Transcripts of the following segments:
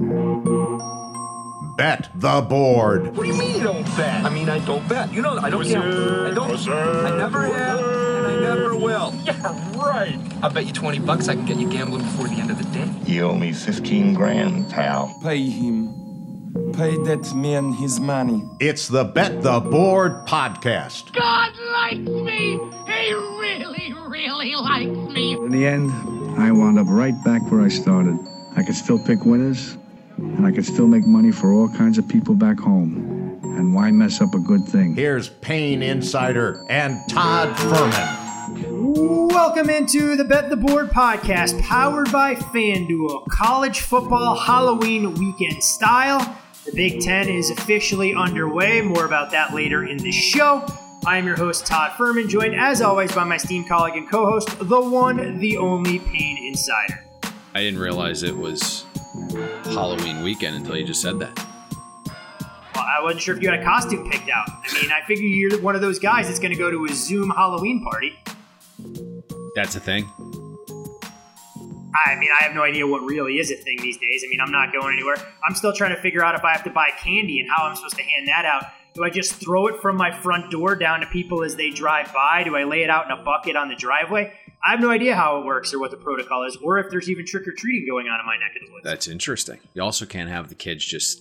Bet the board. What do you mean you don't bet? I mean, I don't bet. You know, I don't gamble. I don't. I never have, and I never will. Yeah, right. I'll bet you $20 I can get you gambling before the end of the day. You owe me 15 grand, pal. Pay him. Pay that man his money. It's the Bet the Board podcast. God likes me. He really, really likes me. In the end, I wound up right back where I started. I could still pick winners, and I could still make money for all kinds of people back home. And why mess up a good thing? Here's Payne Insider and Todd Furman. Welcome into the Bet the Board podcast, powered by FanDuel. College football Halloween weekend style. The Big Ten is officially underway. More about that later in the show. I am your host, Todd Furman, joined as always by my esteemed colleague and co-host, the one, the only Payne Insider. I didn't realize it was Halloween weekend until you just said that. Well, I wasn't sure if you had a costume picked out. I mean, I figure you're one of those guys that's going to go to a Zoom Halloween party. That's a thing? I mean, I have no idea what really is a thing these days. I mean, I'm not going anywhere. I'm still trying to figure out if I have to buy candy and how I'm supposed to hand that out. Do I just throw it from my front door down to people as they drive by? Do I lay it out in a bucket on the driveway? I have no idea how it works or what the protocol is, or if there's even trick-or-treating going on in my neck of the woods. That's interesting. You also can't have the kids just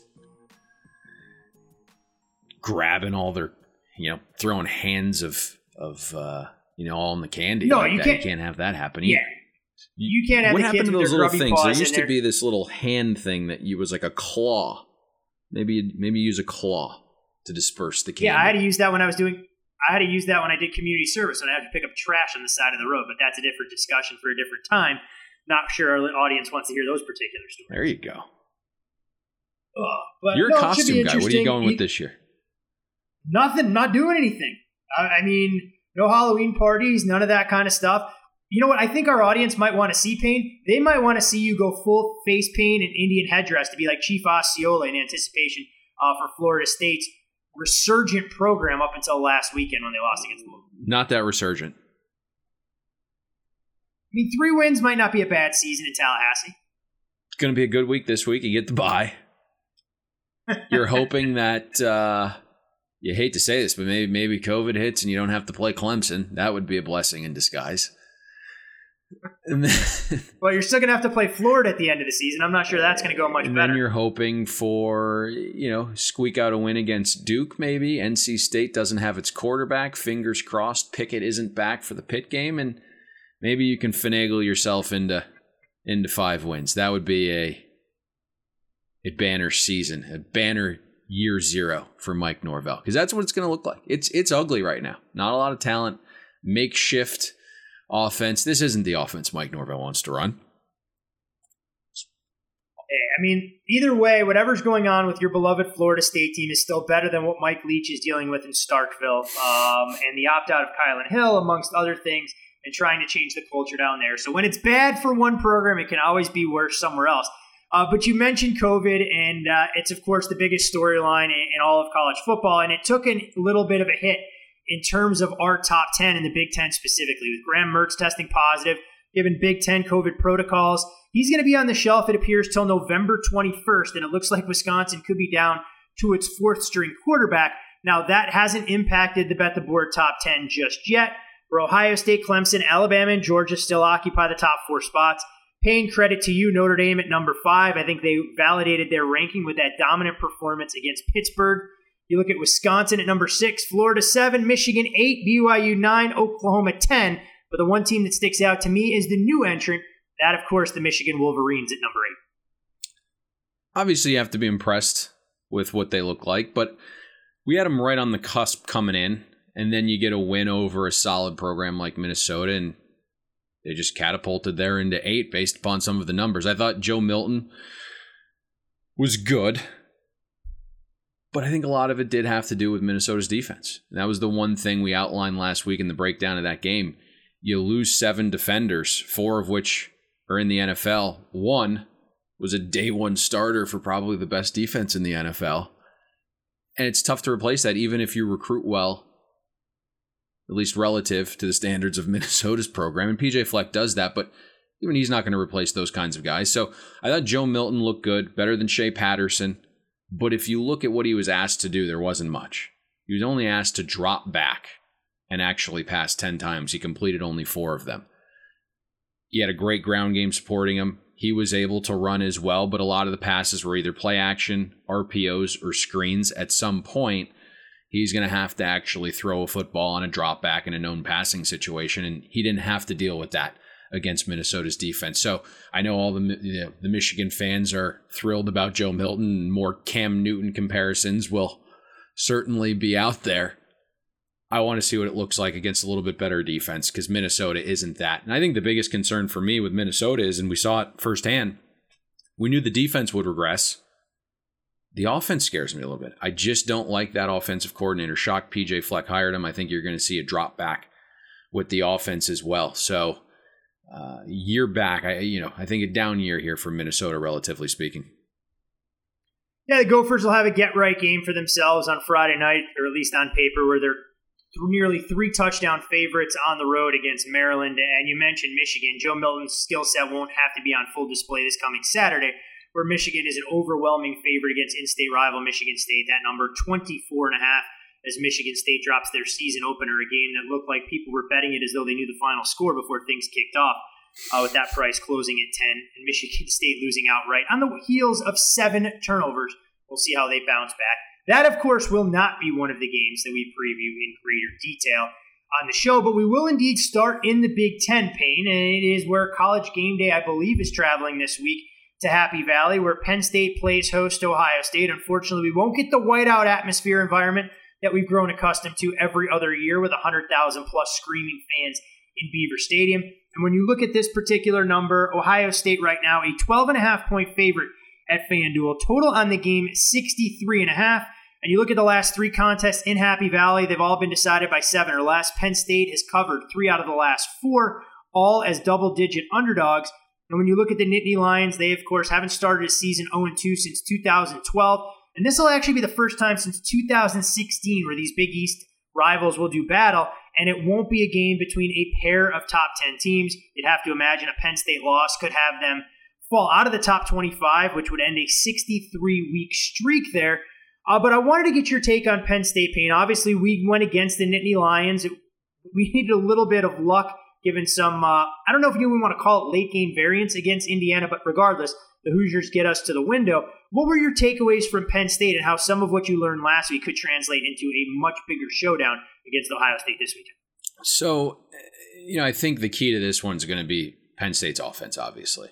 grabbing all their, throwing hands of all in the candy. No, like you that. can't. You can't have that happen. Yeah. You can't have what the kids happened to with those their little grubby things? There paws used in to be this little hand thing that was like a claw. Maybe use a claw to disperse the candy. Yeah, I had to use that when I did community service, and I had to pick up trash on the side of the road. But that's a different discussion for a different time. Not sure our audience wants to hear those particular stories. There you go. But You're a costume guy. What are you going with this year? Nothing. Not doing anything. I mean, no Halloween parties, none of that kind of stuff. You know what? I think our audience might want to see Payne. They might want to see you go full face paint and Indian headdress to be like Chief Osceola in anticipation for Florida State's resurgent program up until last weekend when they lost against Louisville. Not that resurgent. I mean, 3 wins might not be a bad season in Tallahassee. It's going to be a good week this week. You get the bye. You're hoping that, you hate to say this, but maybe COVID hits and you don't have to play Clemson. That would be a blessing in disguise. Well, you're still going to have to play Florida at the end of the season. I'm not sure that's going to go much better. And then you're hoping for, squeak out a win against Duke, maybe. NC State doesn't have its quarterback. Fingers crossed Pickett isn't back for the Pitt game. And maybe you can finagle yourself into 5 wins. That would be a banner season, a banner year 0 for Mike Norvell. Because that's what it's going to look like. It's ugly right now. Not a lot of talent. Makeshift offense. This isn't the offense Mike Norvell wants to run. I mean, either way, whatever's going on with your beloved Florida State team is still better than what Mike Leach is dealing with in Starkville and the opt-out of Kylan Hill, amongst other things, and trying to change the culture down there. So when it's bad for one program, it can always be worse somewhere else. But you mentioned COVID, and it's, of course, the biggest storyline in all of college football, and it took a little bit of a hit in terms of our top 10 in the Big Ten specifically, with Graham Mertz testing positive, given Big Ten COVID protocols. He's going to be on the shelf, it appears, till November 21st, and it looks like Wisconsin could be down to its 4th-string quarterback. Now, that hasn't impacted the Bet the Board top 10 just yet, where Ohio State, Clemson, Alabama, and Georgia still occupy the top 4 spots. Paying credit to you, Notre Dame at number 5. I think they validated their ranking with that dominant performance against Pittsburgh. You look at Wisconsin at number 6, Florida 7, Michigan 8, BYU 9, Oklahoma 10. But the one team that sticks out to me is the new entrant. That, of course, the Michigan Wolverines at number 8. Obviously, you have to be impressed with what they look like, but we had them right on the cusp coming in, and then you get a win over a solid program like Minnesota, and they just catapulted there into 8 based upon some of the numbers. I thought Joe Milton was good, but I think a lot of it did have to do with Minnesota's defense. And that was the one thing we outlined last week in the breakdown of that game. You lose 7 defenders, 4 of which are in the NFL. 1 was a day 1 starter for probably the best defense in the NFL. And it's tough to replace that even if you recruit well, at least relative to the standards of Minnesota's program. And PJ Fleck does that, but even he's not going to replace those kinds of guys. So I thought Joe Milton looked good, better than Shea Patterson. But if you look at what he was asked to do, there wasn't much. He was only asked to drop back and actually pass 10 times. He completed only 4 of them. He had a great ground game supporting him. He was able to run as well, but a lot of the passes were either play action, RPOs, or screens. At some point, he's going to have to actually throw a football on a drop back in a known passing situation, and he didn't have to deal with that against Minnesota's defense. So I know all the Michigan fans are thrilled about Joe Milton, and more Cam Newton comparisons will certainly be out there. I want to see what it looks like against a little bit better defense, because Minnesota isn't that. And I think the biggest concern for me with Minnesota is, and we saw it firsthand, we knew the defense would regress. The offense scares me a little bit. I just don't like that offensive coordinator. Shocked PJ Fleck hired him. I think you're going to see a drop back with the offense as well. So year back, I think a down year here for Minnesota, relatively speaking. Yeah, the Gophers will have a get-right game for themselves on Friday night, or at least on paper, where they're nearly 3 touchdown favorites on the road against Maryland. And you mentioned Michigan. Joe Milton's skill set won't have to be on full display this coming Saturday, where Michigan is an overwhelming favorite against in-state rival Michigan State. That number 24.5 as Michigan State drops their season opener, a game that looked like people were betting it as though they knew the final score before things kicked off, with that price closing at 10, and Michigan State losing outright on the heels of 7 turnovers. We'll see how they bounce back. That, of course, will not be one of the games that we preview in greater detail on the show, but we will indeed start in the Big Ten, Payne, and it is where College Game Day, I believe, is traveling this week to Happy Valley, where Penn State plays host to Ohio State. Unfortunately, we won't get the whiteout atmosphere environment that we've grown accustomed to every other year with 100,000-plus screaming fans in Beaver Stadium. And when you look at this particular number, Ohio State right now, a 12.5-point favorite at FanDuel. Total on the game, 63.5. And you look at the last 3 contests in Happy Valley, they've all been decided by 7 or less. Penn State has covered 3 out of the last 4, all as double-digit underdogs. And when you look at the Nittany Lions, they, of course, haven't started a season 0-2 since 2012. And this will actually be the first time since 2016 where these Big East rivals will do battle. And it won't be a game between a pair of top 10 teams. You'd have to imagine a Penn State loss could have them fall out of the top 25, which would end a 63-week streak there. But I wanted to get your take on Penn State, Payne. Obviously, we went against the Nittany Lions. We needed a little bit of luck, given some, I don't know if you even want to call it late game variance against Indiana, but regardless, the Hoosiers get us to the window. What were your takeaways from Penn State and how some of what you learned last week could translate into a much bigger showdown against Ohio State this weekend? So, I think the key to this one's going to be Penn State's offense, obviously.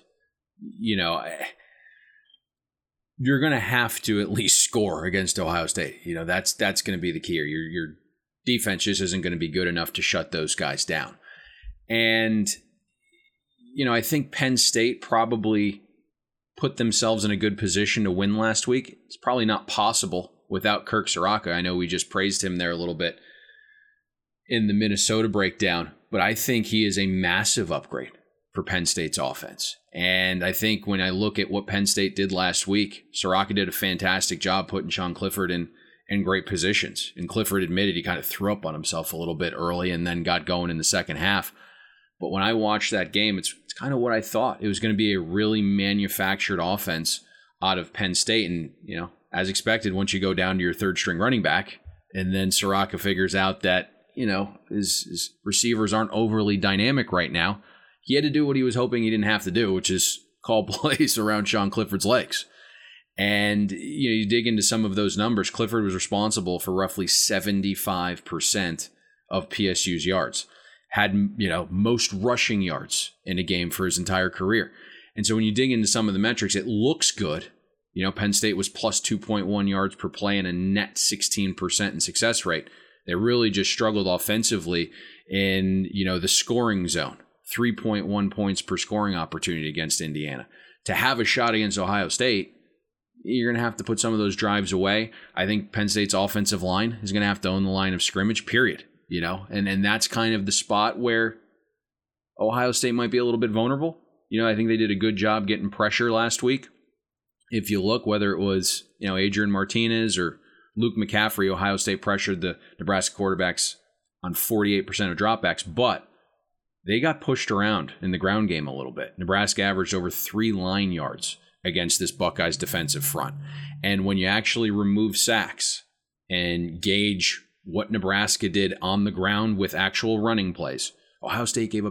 You're going to have to at least score against Ohio State. That's going to be the key. Your defense just isn't going to be good enough to shut those guys down. And, I think Penn State probably put themselves in a good position to win last week. It's probably not possible without Kirk Ciarrocca. I know we just praised him there a little bit in the Minnesota breakdown, but I think he is a massive upgrade for Penn State's offense. And I think when I look at what Penn State did last week, Ciarrocca did a fantastic job putting Sean Clifford in great positions. And Clifford admitted he kind of threw up on himself a little bit early and then got going in the second half. But when I watched that game, it's kind of what I thought. It was going to be a really manufactured offense out of Penn State. And, as expected, once you go down to your third string running back, and then Ciarrocca figures out that, his receivers aren't overly dynamic right now, he had to do what he was hoping he didn't have to do, which is call plays around Sean Clifford's legs. And, you dig into some of those numbers. Clifford was responsible for roughly 75% of PSU's yards. Had, most rushing yards in a game for his entire career. And so when you dig into some of the metrics, it looks good. Penn State was plus 2.1 yards per play and a net 16% in success rate. They really just struggled offensively in, the scoring zone. 3.1 points per scoring opportunity against Indiana. To have a shot against Ohio State, you're going to have to put some of those drives away. I think Penn State's offensive line is going to have to own the line of scrimmage, period. And that's kind of the spot where Ohio State might be a little bit vulnerable. I think they did a good job getting pressure last week. If you look, whether it was, Adrian Martinez or Luke McCaffrey, Ohio State pressured the Nebraska quarterbacks on 48% of dropbacks, but they got pushed around in the ground game a little bit. Nebraska averaged over 3 line yards against this Buckeyes defensive front. And when you actually remove sacks and gauge what Nebraska did on the ground with actual running plays, Ohio State gave up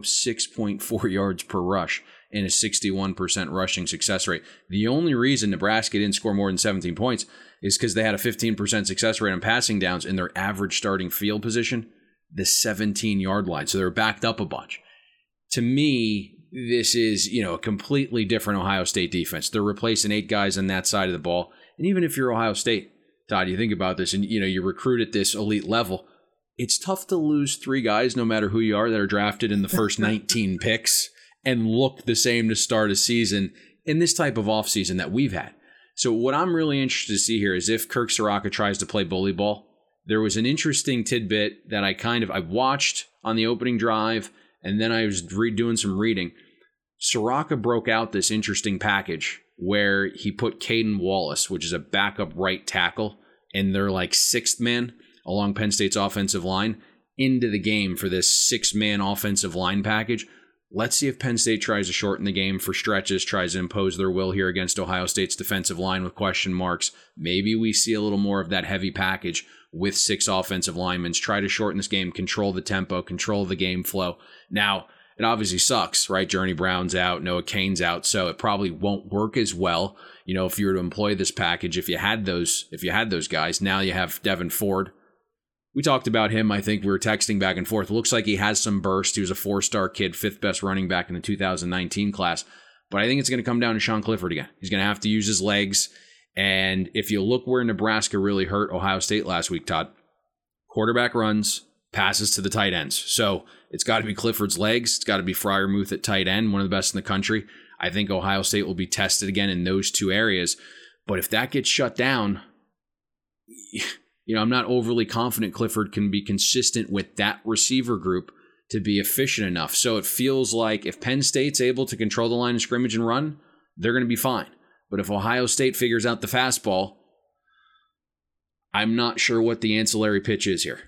6.4 yards per rush and a 61% rushing success rate. The only reason Nebraska didn't score more than 17 points is because they had a 15% success rate on passing downs in their average starting field position, the 17-yard line. So they were backed up a bunch. To me, this is, a completely different Ohio State defense. They're replacing 8 guys on that side of the ball. And even if you're Ohio State, Todd, you think about this and, you recruit at this elite level, it's tough to lose 3 guys, no matter who you are, that are drafted in the first 19 picks and look the same to start a season in this type of offseason that we've had. So what I'm really interested to see here is if Kirk Ciarrocca tries to play bully ball. There was an interesting tidbit that I watched on the opening drive, and then I was doing some reading. Ciarrocca broke out this interesting package where he put Caden Wallace, which is a backup right tackle, and they're like 6th man along Penn State's offensive line, into the game for this 6-man offensive line package. Let's see if Penn State tries to shorten the game for stretches, tries to impose their will here against Ohio State's defensive line with question marks. Maybe we see a little more of that heavy package with 6 offensive linemen. Try to shorten this game, control the tempo, control the game flow. Now, it obviously sucks, right? Journey Brown's out, Noah Cain's out, so it probably won't work as well, if you were to employ this package. If you had those guys, now you have Devin Ford. We talked about him. I think we were texting back and forth. It looks like he has some burst. He was a 4-star kid, 5th best running back in the 2019 class. But I think it's going to come down to Sean Clifford again. He's going to have to use his legs. And if you look where Nebraska really hurt Ohio State last week, Todd, quarterback runs, passes to the tight ends. So it's got to be Clifford's legs. It's got to be Freiermuth at tight end, one of the best in the country. I think Ohio State will be tested again in those 2 areas. But if that gets shut down, I'm not overly confident Clifford can be consistent with that receiver group to be efficient enough. So it feels like if Penn State's able to control the line of scrimmage and run, they're going to be fine. But if Ohio State figures out the fastball, I'm not sure what the ancillary pitch is here.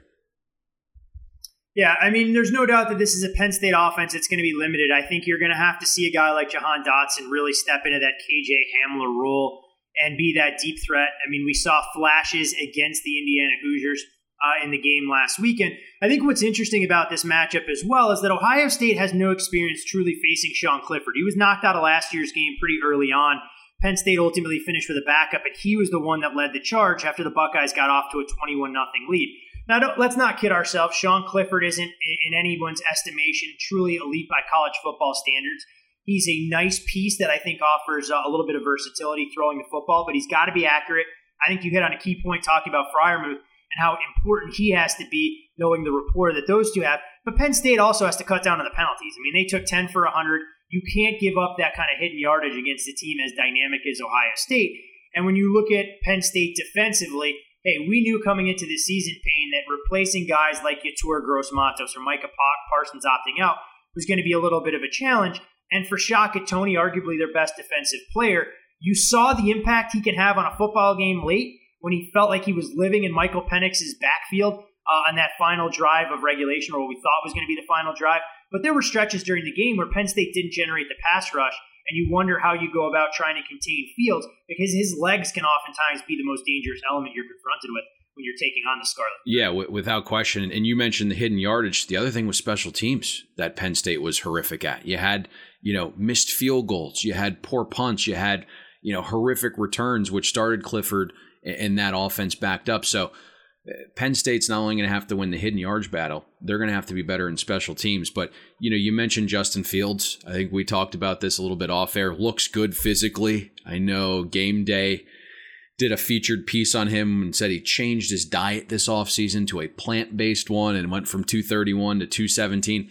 Yeah, there's no doubt that this is a Penn State offense that's going to be limited. I think you're going to have to see a guy like Jahan Dotson really step into that KJ Hamler role and be that deep threat. We saw flashes against the Indiana Hoosiers in the game last weekend. I think what's interesting about this matchup as well is that Ohio State has no experience truly facing Sean Clifford. He was knocked out of last year's game pretty early on. Penn State ultimately finished with a backup, and he was the one that led the charge after the Buckeyes got off to a 21-0 lead. Now, let's not kid ourselves. Sean Clifford isn't, in anyone's estimation, truly elite by college football standards. He's a nice piece that I think offers a little bit of versatility throwing the football, but he's got to be accurate. I think you hit on a key point talking about Freiermuth and how important he has to be, knowing the rapport that those two have. But Penn State also has to cut down on the penalties. They took 10 for 100. You can't give up that kind of hidden yardage against a team as dynamic as Ohio State. And when you look at Penn State defensively, hey, we knew coming into the season, Payne, that replacing guys like Yetur Gross-Matos or Micah Parsons opting out was going to be a little bit of a challenge. And for Shaka Toney, arguably their best defensive player, you saw the impact he could have on a football game late when he felt like he was living in Michael Penix's backfield on that final drive of regulation, or what we thought was going to be the final drive. But there were stretches during the game where Penn State didn't generate the pass rush, and you wonder how you go about trying to contain Fields, because his legs can oftentimes be the most dangerous element you're confronted with when you're taking on the Scarlet. Yeah, without question. And you mentioned the hidden yardage. The other thing was special teams that Penn State was horrific at. You had, missed field goals. You had poor punts. You had, horrific returns, which started Clifford and that offense backed up. So Penn State's not only going to have to win the hidden yardage battle, they're going to have to be better in special teams. But, you mentioned Justin Fields. I think we talked about this a little bit off air. Looks good physically. I know Game Day did a featured piece on him and said he changed his diet this offseason to a plant-based one and went from 231 to 217.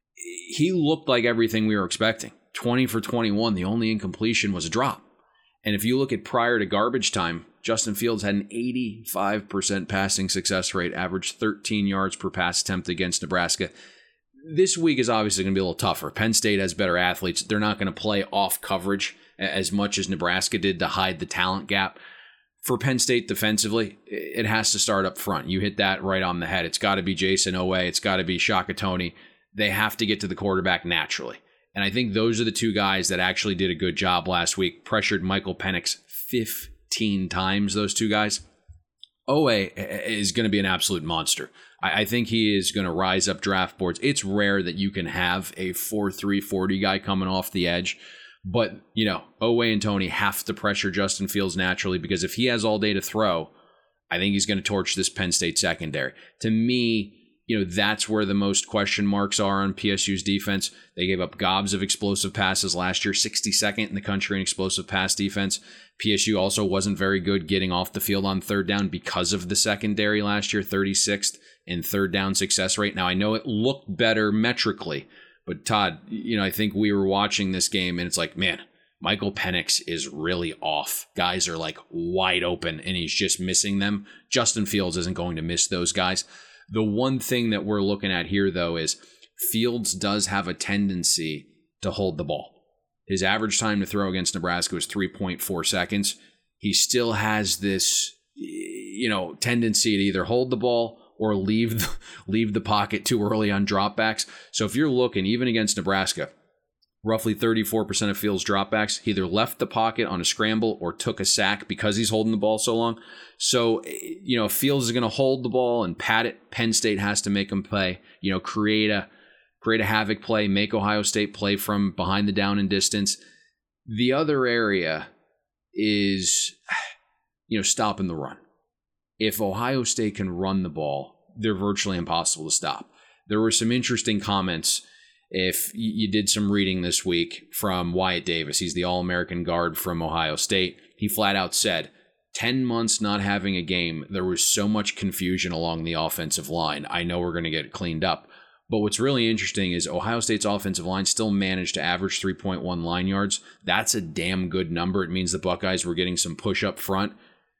He looked like everything we were expecting. 20 for 21. The only incompletion was a drop. And if you look at prior to garbage time, Justin Fields had an 85% passing success rate, averaged 13 yards per pass attempt against Nebraska. This week is obviously going to be a little tougher. Penn State has better athletes. They're not going to play off coverage as much as Nebraska did to hide the talent gap. For Penn State defensively, it has to start up front. You hit that right on the head. It's got to be Jason Oweh. It's got to be Shaka Toney. they have to get to the quarterback naturally. And I think those are the two guys that actually did a good job last week, pressured Michael Penix 15 times, those two guys. Owe is going to be an absolute monster. I think he is going to rise up draft boards. It's rare that you can have a 4.3 40 guy coming off the edge. But, Owe and Tony have to pressure Justin Fields naturally, because if he has all day to throw, I think he's going to torch this Penn State secondary. To me, that's where the most question marks are on PSU's defense. They gave up gobs of explosive passes last year, 62nd in the country in explosive pass defense. PSU also wasn't very good getting off the field on third down because of the secondary last year, 36th in third down success rate. Now, I know it looked better metrically, but Todd, I think we were watching this game and it's like, man, Michael Penix is really off. Guys are like wide open and he's just missing them. Justin Fields isn't going to miss those guys. The one thing that we're looking at here, though, is Fields does have a tendency to hold the ball. His average time to throw against Nebraska was 3.4 seconds. He still has this, tendency to either hold the ball or leave the pocket too early on dropbacks. So if you're looking, even against Nebraska, roughly 34% of Fields' dropbacks, he either left the pocket on a scramble or took a sack because he's holding the ball so long. So, if Fields is going to hold the ball and pat it, Penn State has to make him play, create a havoc play, make Ohio State play from behind the down and distance. The other area is, stopping the run. If Ohio State can run the ball, they're virtually impossible to stop. There were some interesting comments. If you did some reading this week from Wyatt Davis, he's the All-American guard from Ohio State. He flat out said, 10 months not having a game, there was so much confusion along the offensive line. I know we're going to get it cleaned up. But what's really interesting is Ohio State's offensive line still managed to average 3.1 line yards. That's a damn good number. It means the Buckeyes were getting some push up front.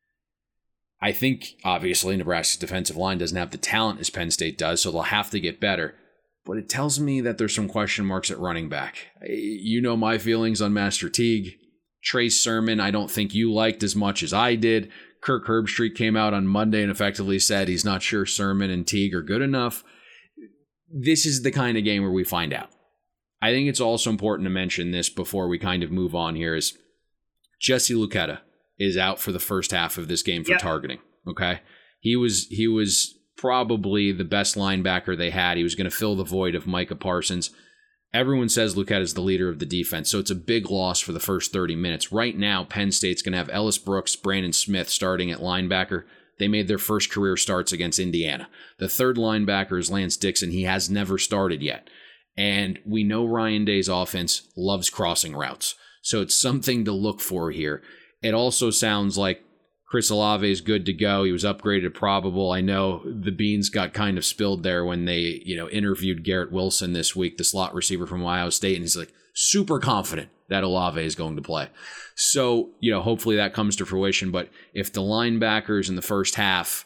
I think, obviously, Nebraska's defensive line doesn't have the talent as Penn State does, so they'll have to get better. But it tells me that there's some question marks at running back. You know my feelings on Master Teague. Trey Sermon, I don't think you liked as much as I did. Kirk Herbstreit came out on Monday and effectively said he's not sure Sermon and Teague are good enough. This is the kind of game where we find out. I think it's also important to mention this before we kind of move on here is Jesse Luketa is out for the first half of this game for targeting. Okay. He was probably the best linebacker they had. He was going to fill the void of Micah Parsons. Everyone says Luketa is the leader of the defense, so it's a big loss for the first 30 minutes. Right now, Penn State's going to have Ellis Brooks, Brandon Smith starting at linebacker. They made their first career starts against Indiana. The third linebacker is Lance Dixon. He has never started yet. And we know Ryan Day's offense loves crossing routes, so it's something to look for here. It also sounds like Chris Olave is good to go. He was upgraded to probable. I know the beans got kind of spilled there when they, interviewed Garrett Wilson this week, the slot receiver from Ohio State, and he's like super confident that Olave is going to play. So, hopefully that comes to fruition. But if the linebackers in the first half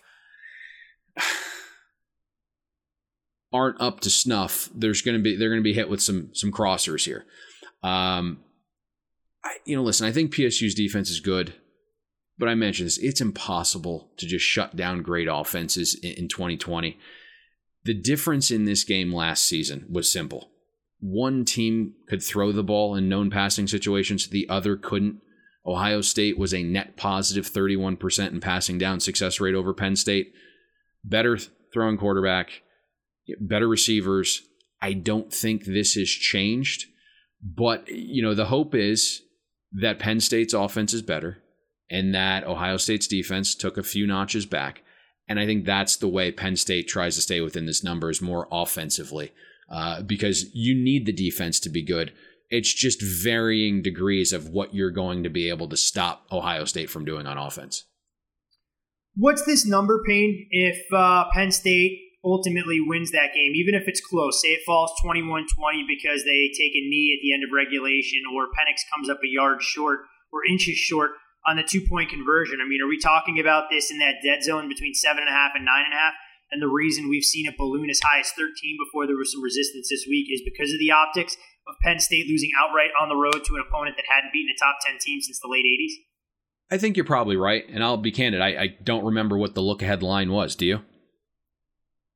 aren't up to snuff, they're going to be hit with some crossers here. Listen, I think PSU's defense is good. But I mentioned this, it's impossible to just shut down great offenses in 2020. The difference in this game last season was simple. One team could throw the ball in known passing situations, the other couldn't. Ohio State was a net positive 31% in passing down success rate over Penn State. Better throwing quarterback, better receivers. I don't think this has changed. But, the hope is that Penn State's offense is better, and that Ohio State's defense took a few notches back. And I think that's the way Penn State tries to stay within this number, is more offensively, because you need the defense to be good. It's just varying degrees of what you're going to be able to stop Ohio State from doing on offense. What's this number, Payne, if Penn State ultimately wins that game, even if it's close? Say it falls 21-20 because they take a knee at the end of regulation, or Penix comes up a yard short or inches short on the 2-point conversion. I mean, are we talking about this in that dead zone between 7.5 and 9.5? And the reason we've seen it balloon as high as 13 before there was some resistance this week is because of the optics of Penn State losing outright on the road to an opponent that hadn't beaten a top 10 team since the late 80s? I think you're probably right, and I'll be candid. I don't remember what the look-ahead line was. Do you?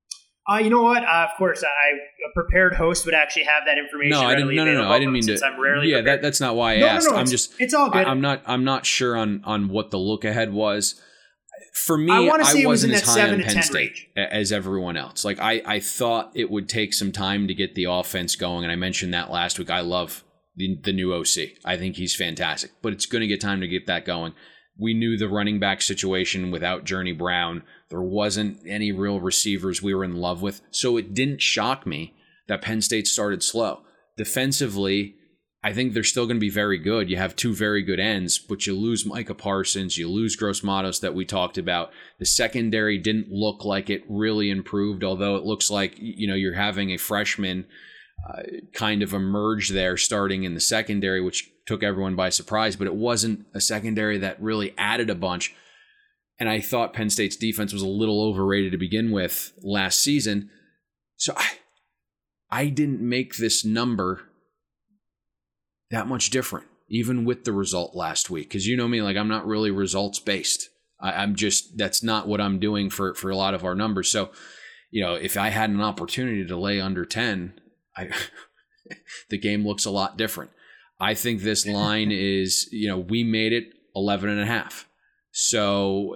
You know what? Of course, a prepared host would actually have that information. No, I didn't. No. I didn't mean to. I'm rarely prepared. That's not why I asked. No, it's all good. I'm not sure on what the look ahead was. For me, I wasn't as high on Penn State as everyone else. Like I thought it would take some time to get the offense going, and I mentioned that last week. I love the new OC. I think he's fantastic, but it's going to get time to get that going. We knew the running back situation without Journey Brown. There wasn't any real receivers we were in love with. So it didn't shock me that Penn State started slow. Defensively, I think they're still going to be very good. You have two very good ends, but you lose Micah Parsons. You lose Gross Matos that we talked about. The secondary didn't look like it really improved, although it looks like you're having a freshman kind of emerge there starting in the secondary, which took everyone by surprise, but it wasn't a secondary that really added a bunch. And I thought Penn State's defense was a little overrated to begin with last season. So I didn't make this number that much different, even with the result last week. Because you know me, like I'm not really results based. I'm just, that's not what I'm doing for a lot of our numbers. So, if I had an opportunity to lay under 10, the game looks a lot different. I think this line is, we made it 11.5. So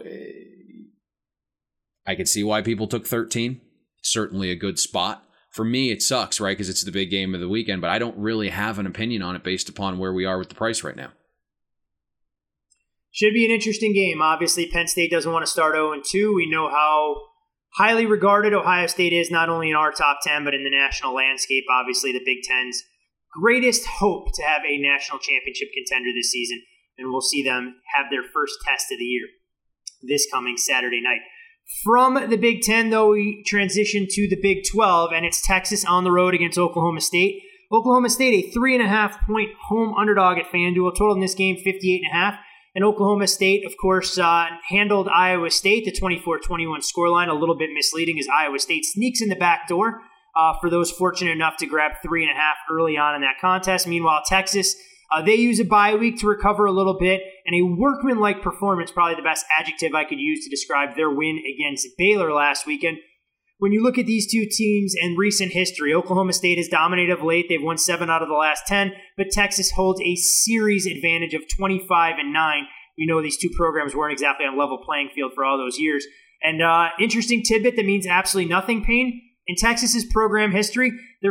I could see why people took 13. It's certainly a good spot. For me, it sucks, right? Because it's the big game of the weekend, but I don't really have an opinion on it based upon where we are with the price right now. Should be an interesting game. Obviously, Penn State doesn't want to start 0-2. We know how highly regarded Ohio State is, not only in our top 10, but in the national landscape. Obviously, the Big Ten's greatest hope to have a national championship contender this season, and we'll see them have their first test of the year this coming Saturday night. From the Big Ten, though, we transition to the Big 12, and it's Texas on the road against Oklahoma State. Oklahoma State, a 3.5-point home underdog at FanDuel. Total in this game, 58.5. And Oklahoma State, of course, handled Iowa State, the 24-21 scoreline, a little bit misleading as Iowa State sneaks in the back door for those fortunate enough to grab 3.5 early on in that contest. Meanwhile, Texas, they use a bye week to recover a little bit, and a workman-like performance, probably the best adjective I could use to describe their win against Baylor last weekend. When you look at these two teams and recent history, Oklahoma State has dominated of late. They've won 7 out of the last 10, but Texas holds a series advantage of 25-9. We know these two programs weren't exactly on level playing field for all those years. And interesting tidbit that means absolutely nothing, Payne. In Texas's program history, they're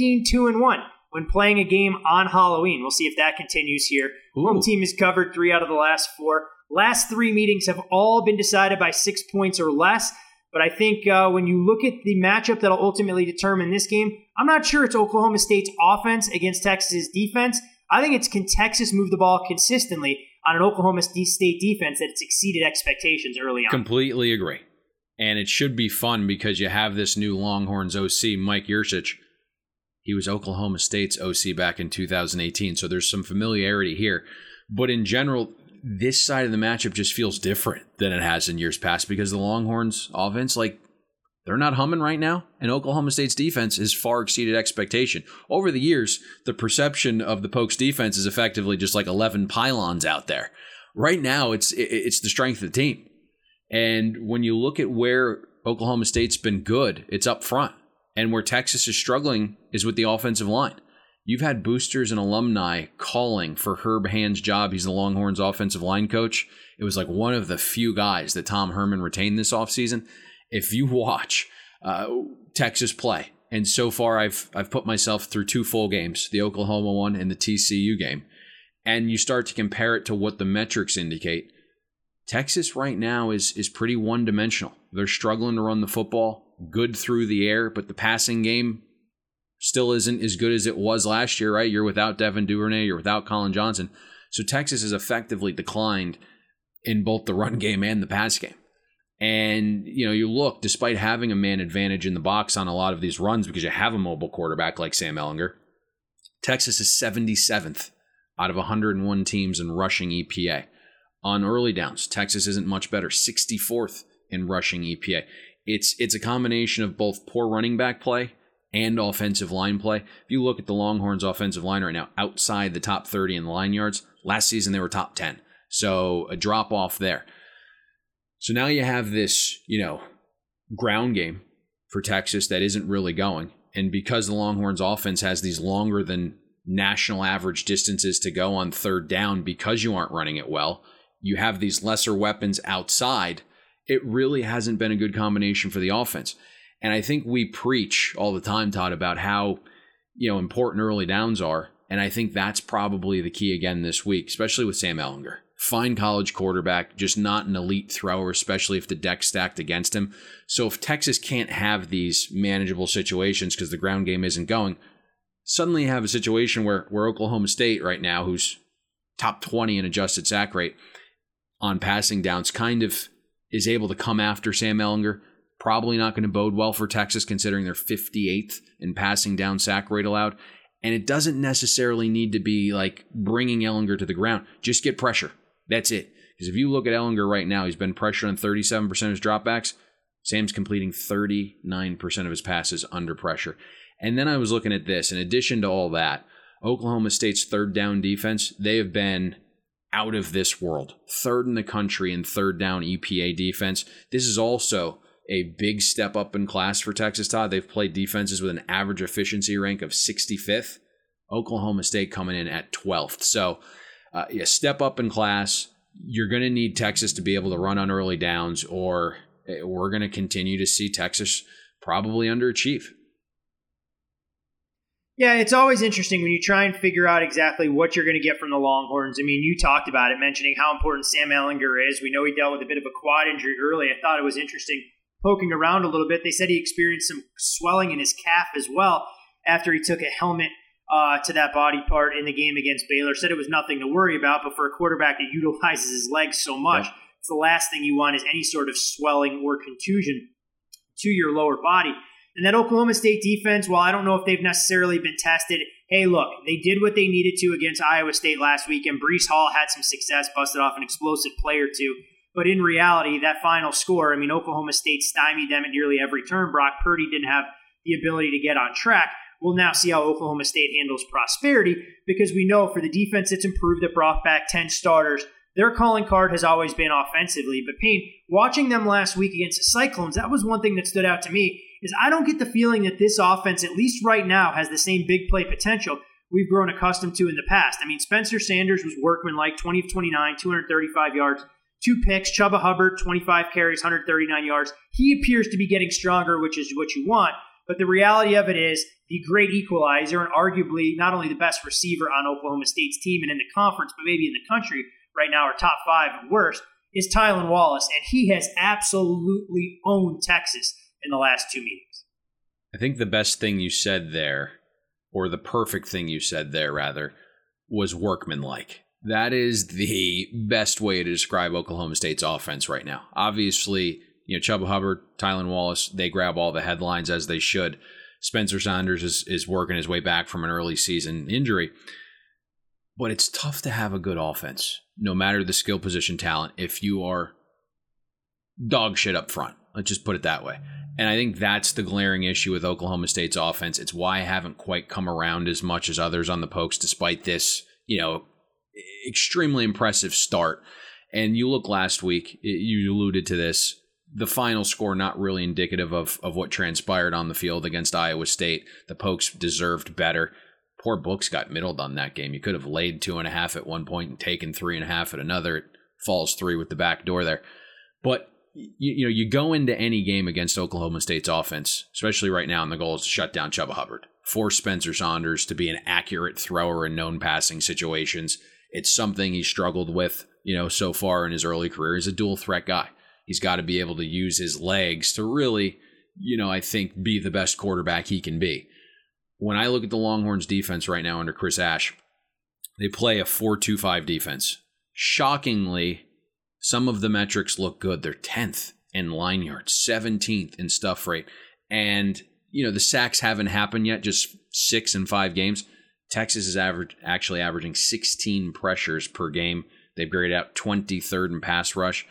15-2-1 when playing a game on Halloween. We'll see if that continues here. Ooh. Home team has covered 3 out of the last 4. Last 3 meetings have all been decided by 6 points or less. But I think when you look at the matchup that'll ultimately determine this game, I'm not sure it's Oklahoma State's offense against Texas's defense. I think it's can Texas move the ball consistently on an Oklahoma State defense that it's exceeded expectations early on. Completely agree. And it should be fun because you have this new Longhorns OC, Mike Yurcich. He was Oklahoma State's OC back in 2018, so there's some familiarity here. But in general, this side of the matchup just feels different than it has in years past because the Longhorns offense, they're not humming right now, and Oklahoma State's defense has far exceeded expectation. Over the years, the perception of the Pokes defense is effectively just like 11 pylons out there. Right now, it's the strength of the team. And when you look at where Oklahoma State's been good, it's up front. And where Texas is struggling is with the offensive line. You've had boosters and alumni calling for Herb Hand's job. He's the Longhorns offensive line coach. It was like one of the few guys that Tom Herman retained this offseason. If you watch Texas play, and so far I've put myself through 2 full games, the Oklahoma one and the TCU game, and you start to compare it to what the metrics indicate, Texas right now is pretty one-dimensional. They're struggling to run the football, good through the air, but the passing game still isn't as good as it was last year, right? You're without Devin Duvernay, you're without Colin Johnson. So Texas has effectively declined in both the run game and the pass game. And, you look, despite having a man advantage in the box on a lot of these runs because you have a mobile quarterback like Sam Ehlinger, Texas is 77th out of 101 teams in rushing EPA. On early downs, Texas isn't much better, 64th in rushing EPA. It's a combination of both poor running back play and offensive line play. If you look at the Longhorns offensive line right now, outside the top 30 in line yards, last season they were top 10. So a drop off there. So now you have this, ground game for Texas that isn't really going. And because the Longhorns offense has these longer than national average distances to go on third down because you aren't running it well, you have these lesser weapons outside. It really hasn't been a good combination for the offense. And I think we preach all the time, Todd, about how, important early downs are. And I think that's probably the key again this week, especially with Sam Ehlinger. Fine college quarterback, just not an elite thrower, especially if the deck's stacked against him. So if Texas can't have these manageable situations because the ground game isn't going, suddenly you have a situation where Oklahoma State right now, who's top 20 in adjusted sack rate on passing downs, kind of is able to come after Sam Ehlinger. Probably not going to bode well for Texas considering they're 58th in passing down sack rate allowed. And it doesn't necessarily need to be like bringing Ehlinger to the ground. Just get pressure. That's it. Because if you look at Ehlinger right now, he's been pressured on 37% of his dropbacks. Sam's completing 39% of his passes under pressure. And then I was looking at this. In addition to all that, Oklahoma State's third down defense, they have been out of this world. Third in the country in third down EPA defense. This is also a big step up in class for Texas, Todd. They've played defenses with an average efficiency rank of 65th. Oklahoma State coming in at 12th. So, step up in class. You're going to need Texas to be able to run on early downs, or we're going to continue to see Texas probably underachieve. Yeah, it's always interesting when you try and figure out exactly what you're going to get from the Longhorns. I mean, you talked about it, mentioning how important Sam Ehlinger is. We know he dealt with a bit of a quad injury early. I thought it was interesting poking around a little bit. They said he experienced some swelling in his calf as well after he took a helmet to that body part in the game against Baylor. Said it was nothing to worry about, but for a quarterback that utilizes his legs so much, it's the last thing you want is any sort of swelling or contusion to your lower body. And that Oklahoma State defense, while I don't know if they've necessarily been tested, hey, look, they did what they needed to against Iowa State last week, and Breece Hall had some success, busted off an explosive play or two. But in reality, that final score, Oklahoma State stymied them at nearly every turn. Brock Purdy didn't have the ability to get on track. We'll now see how Oklahoma State handles prosperity, because we know for the defense that's improved, that brought back 10 starters, their calling card has always been offensively. But Payne, watching them last week against the Cyclones, that was one thing that stood out to me, is I don't get the feeling that this offense, at least right now, has the same big play potential we've grown accustomed to in the past. Spencer Sanders was workmanlike, 20 of 29, 235 yards, 2 picks. Chuba Hubbard, 25 carries, 139 yards. He appears to be getting stronger, which is what you want. But the reality of it is, the great equalizer, and arguably not only the best receiver on Oklahoma State's team and in the conference, but maybe in the country right now, or top 5 at worst, is Tylan Wallace. And he has absolutely owned Texas in the last 2 meetings. I think the best thing you said there, or the perfect thing you said there, rather, was workmanlike. That is the best way to describe Oklahoma State's offense right now. Obviously, Chuba Hubbard, Tylan Wallace, they grab all the headlines as they should. Spencer Sanders is working his way back from an early season injury. But it's tough to have a good offense, no matter the skill position talent, if you are dog shit up front. Let's just put it that way. And I think that's the glaring issue with Oklahoma State's offense. It's why I haven't quite come around as much as others on the Pokes, despite this, extremely impressive start. And you look last week, you alluded to this, the final score not really indicative of what transpired on the field against Iowa State. The Pokes deserved better. Poor Books got middled on that game. You could have laid 2.5 at one point and taken 3.5 at another. It falls 3 with the back door there. But you go into any game against Oklahoma State's offense, especially right now, and the goal is to shut down Chuba Hubbard. Force Spencer Sanders to be an accurate thrower in known passing situations. It's something he struggled with, so far in his early career. He's a dual threat guy. He's got to be able to use his legs to really, I think, be the best quarterback he can be. When I look at the Longhorns defense right now under Chris Ash, they play a 4-2-5 defense. Shockingly, some of the metrics look good. They're 10th in line yards, 17th in stuff rate. And, the sacks haven't happened yet, just 6 in 5 games. Texas is actually averaging 16 pressures per game. They've graded out 23rd in pass rush.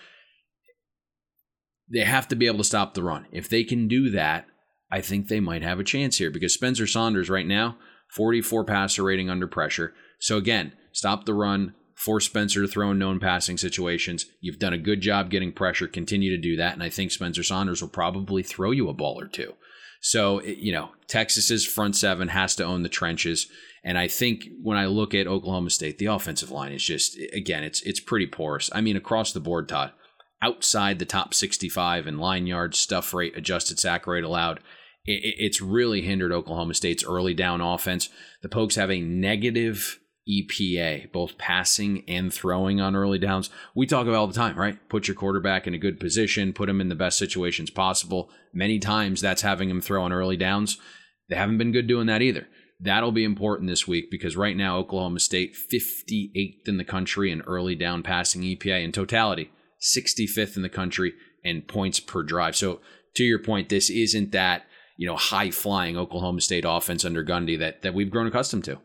They have to be able to stop the run. If they can do that, I think they might have a chance here, because Spencer Sanders right now, 44 passer rating under pressure. So again, stop the run, force Spencer to throw in known passing situations. You've done a good job getting pressure. Continue to do that, and I think Spencer Sanders will probably throw you a ball or two. So, Texas's front seven has to own the trenches. And I think when I look at Oklahoma State, the offensive line is just, again, it's pretty porous. I mean, across the board, Todd, outside the top 65 in line yards, stuff rate, adjusted sack rate allowed, it's really hindered Oklahoma State's early down offense. The Pokes have a negative EPA, both passing and throwing on early downs. We talk about all the time, right? Put your quarterback in a good position, put him in the best situations possible. Many times that's having him throw on early downs. They haven't been good doing that either. That'll be important this week because right now Oklahoma State 58th in the country in early down passing EPA in totality, 65th in the country in points per drive. So to your point, this isn't that high flying Oklahoma State offense under Gundy that we've grown accustomed to.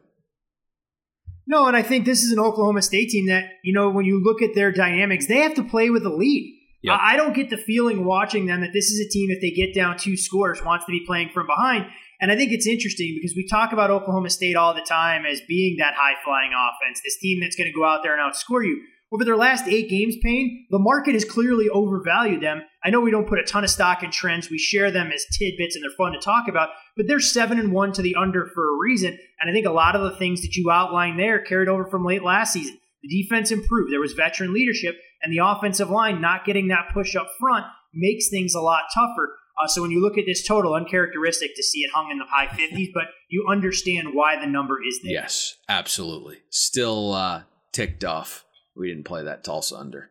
No, and I think this is an Oklahoma State team that when you look at their dynamics, they have to play with a lead. Yep. I don't get the feeling watching them that this is a team, if they get down 2 scores, wants to be playing from behind. And I think it's interesting because we talk about Oklahoma State all the time as being that high-flying offense, this team that's going to go out there and outscore you. Over their last 8 games, Payne, the market has clearly overvalued them. I know we don't put a ton of stock in trends. We share them as tidbits, and they're fun to talk about. But they're 7-1 to the under for a reason. And I think a lot of the things that you outlined there carried over from late last season. The defense improved. There was veteran leadership. And the offensive line not getting that push up front makes things a lot tougher. So when you look at this total, uncharacteristic to see it hung in the high 50s, but you understand why the number is there. Yes, absolutely. Still ticked off. We didn't play that Tulsa under.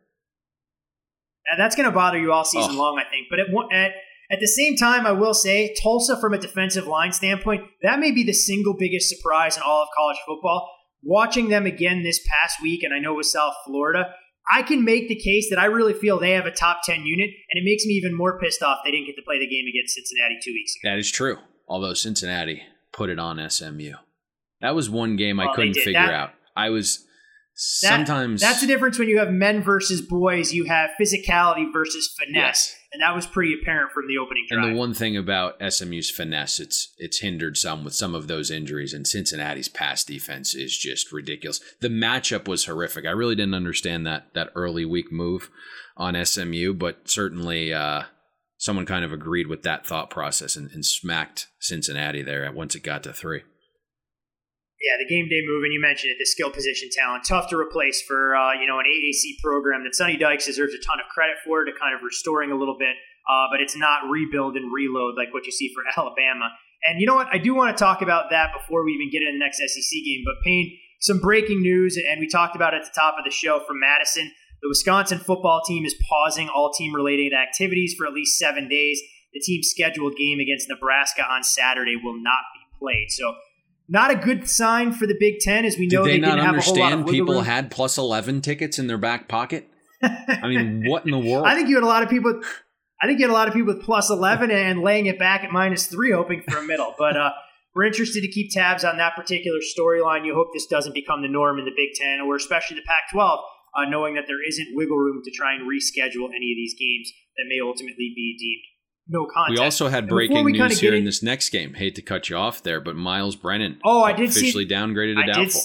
And that's going to bother you all season long, I think. But at the same time, I will say, Tulsa, from a defensive line standpoint, that may be the single biggest surprise in all of college football. Watching them again this past week, and I know with South Florida, I can make the case that I really feel they have a top 10 unit, and it makes me even more pissed off they didn't get to play the game against Cincinnati 2 weeks ago. That is true, although Cincinnati put it on SMU. That was one game I couldn't figure out. I was sometimes... That's the difference when you have men versus boys. You have physicality versus finesse. Yes. And that was pretty apparent from the opening drive. And the one thing about SMU's finesse, it's hindered some with some of those injuries, and Cincinnati's pass defense is just ridiculous. The matchup was horrific. I really didn't understand that early week move on SMU, but certainly someone kind of agreed with that thought process and smacked Cincinnati there once it got to 3. Yeah, the game day move, and you mentioned it, the skill position talent, tough to replace for an AAC program that Sonny Dykes deserves a ton of credit for, to kind of restoring a little bit, but it's not rebuild and reload like what you see for Alabama. And you know what? I do want to talk about that before we even get into the next SEC game, but Payne, some breaking news, and we talked about it at the top of the show from Madison. The Wisconsin football team is pausing all team-related activities for at least 7 days. The team's scheduled game against Nebraska on Saturday will not be played. So, not a good sign for the Big Ten, as we know they didn't have a whole lot of wiggle room. People had plus 11 tickets in their back pocket? I mean, what in the world? I think you had a lot of people with plus 11 and laying it back at -3, hoping for a middle. But we're interested to keep tabs on that particular storyline. You hope this doesn't become the norm in the Big Ten, or especially the Pac-12, knowing that there isn't wiggle room to try and reschedule any of these games that may ultimately be deemed no contest. We also had breaking news here in this next game. Hate to cut you off there, but Miles Brennan officially downgraded to doubtful.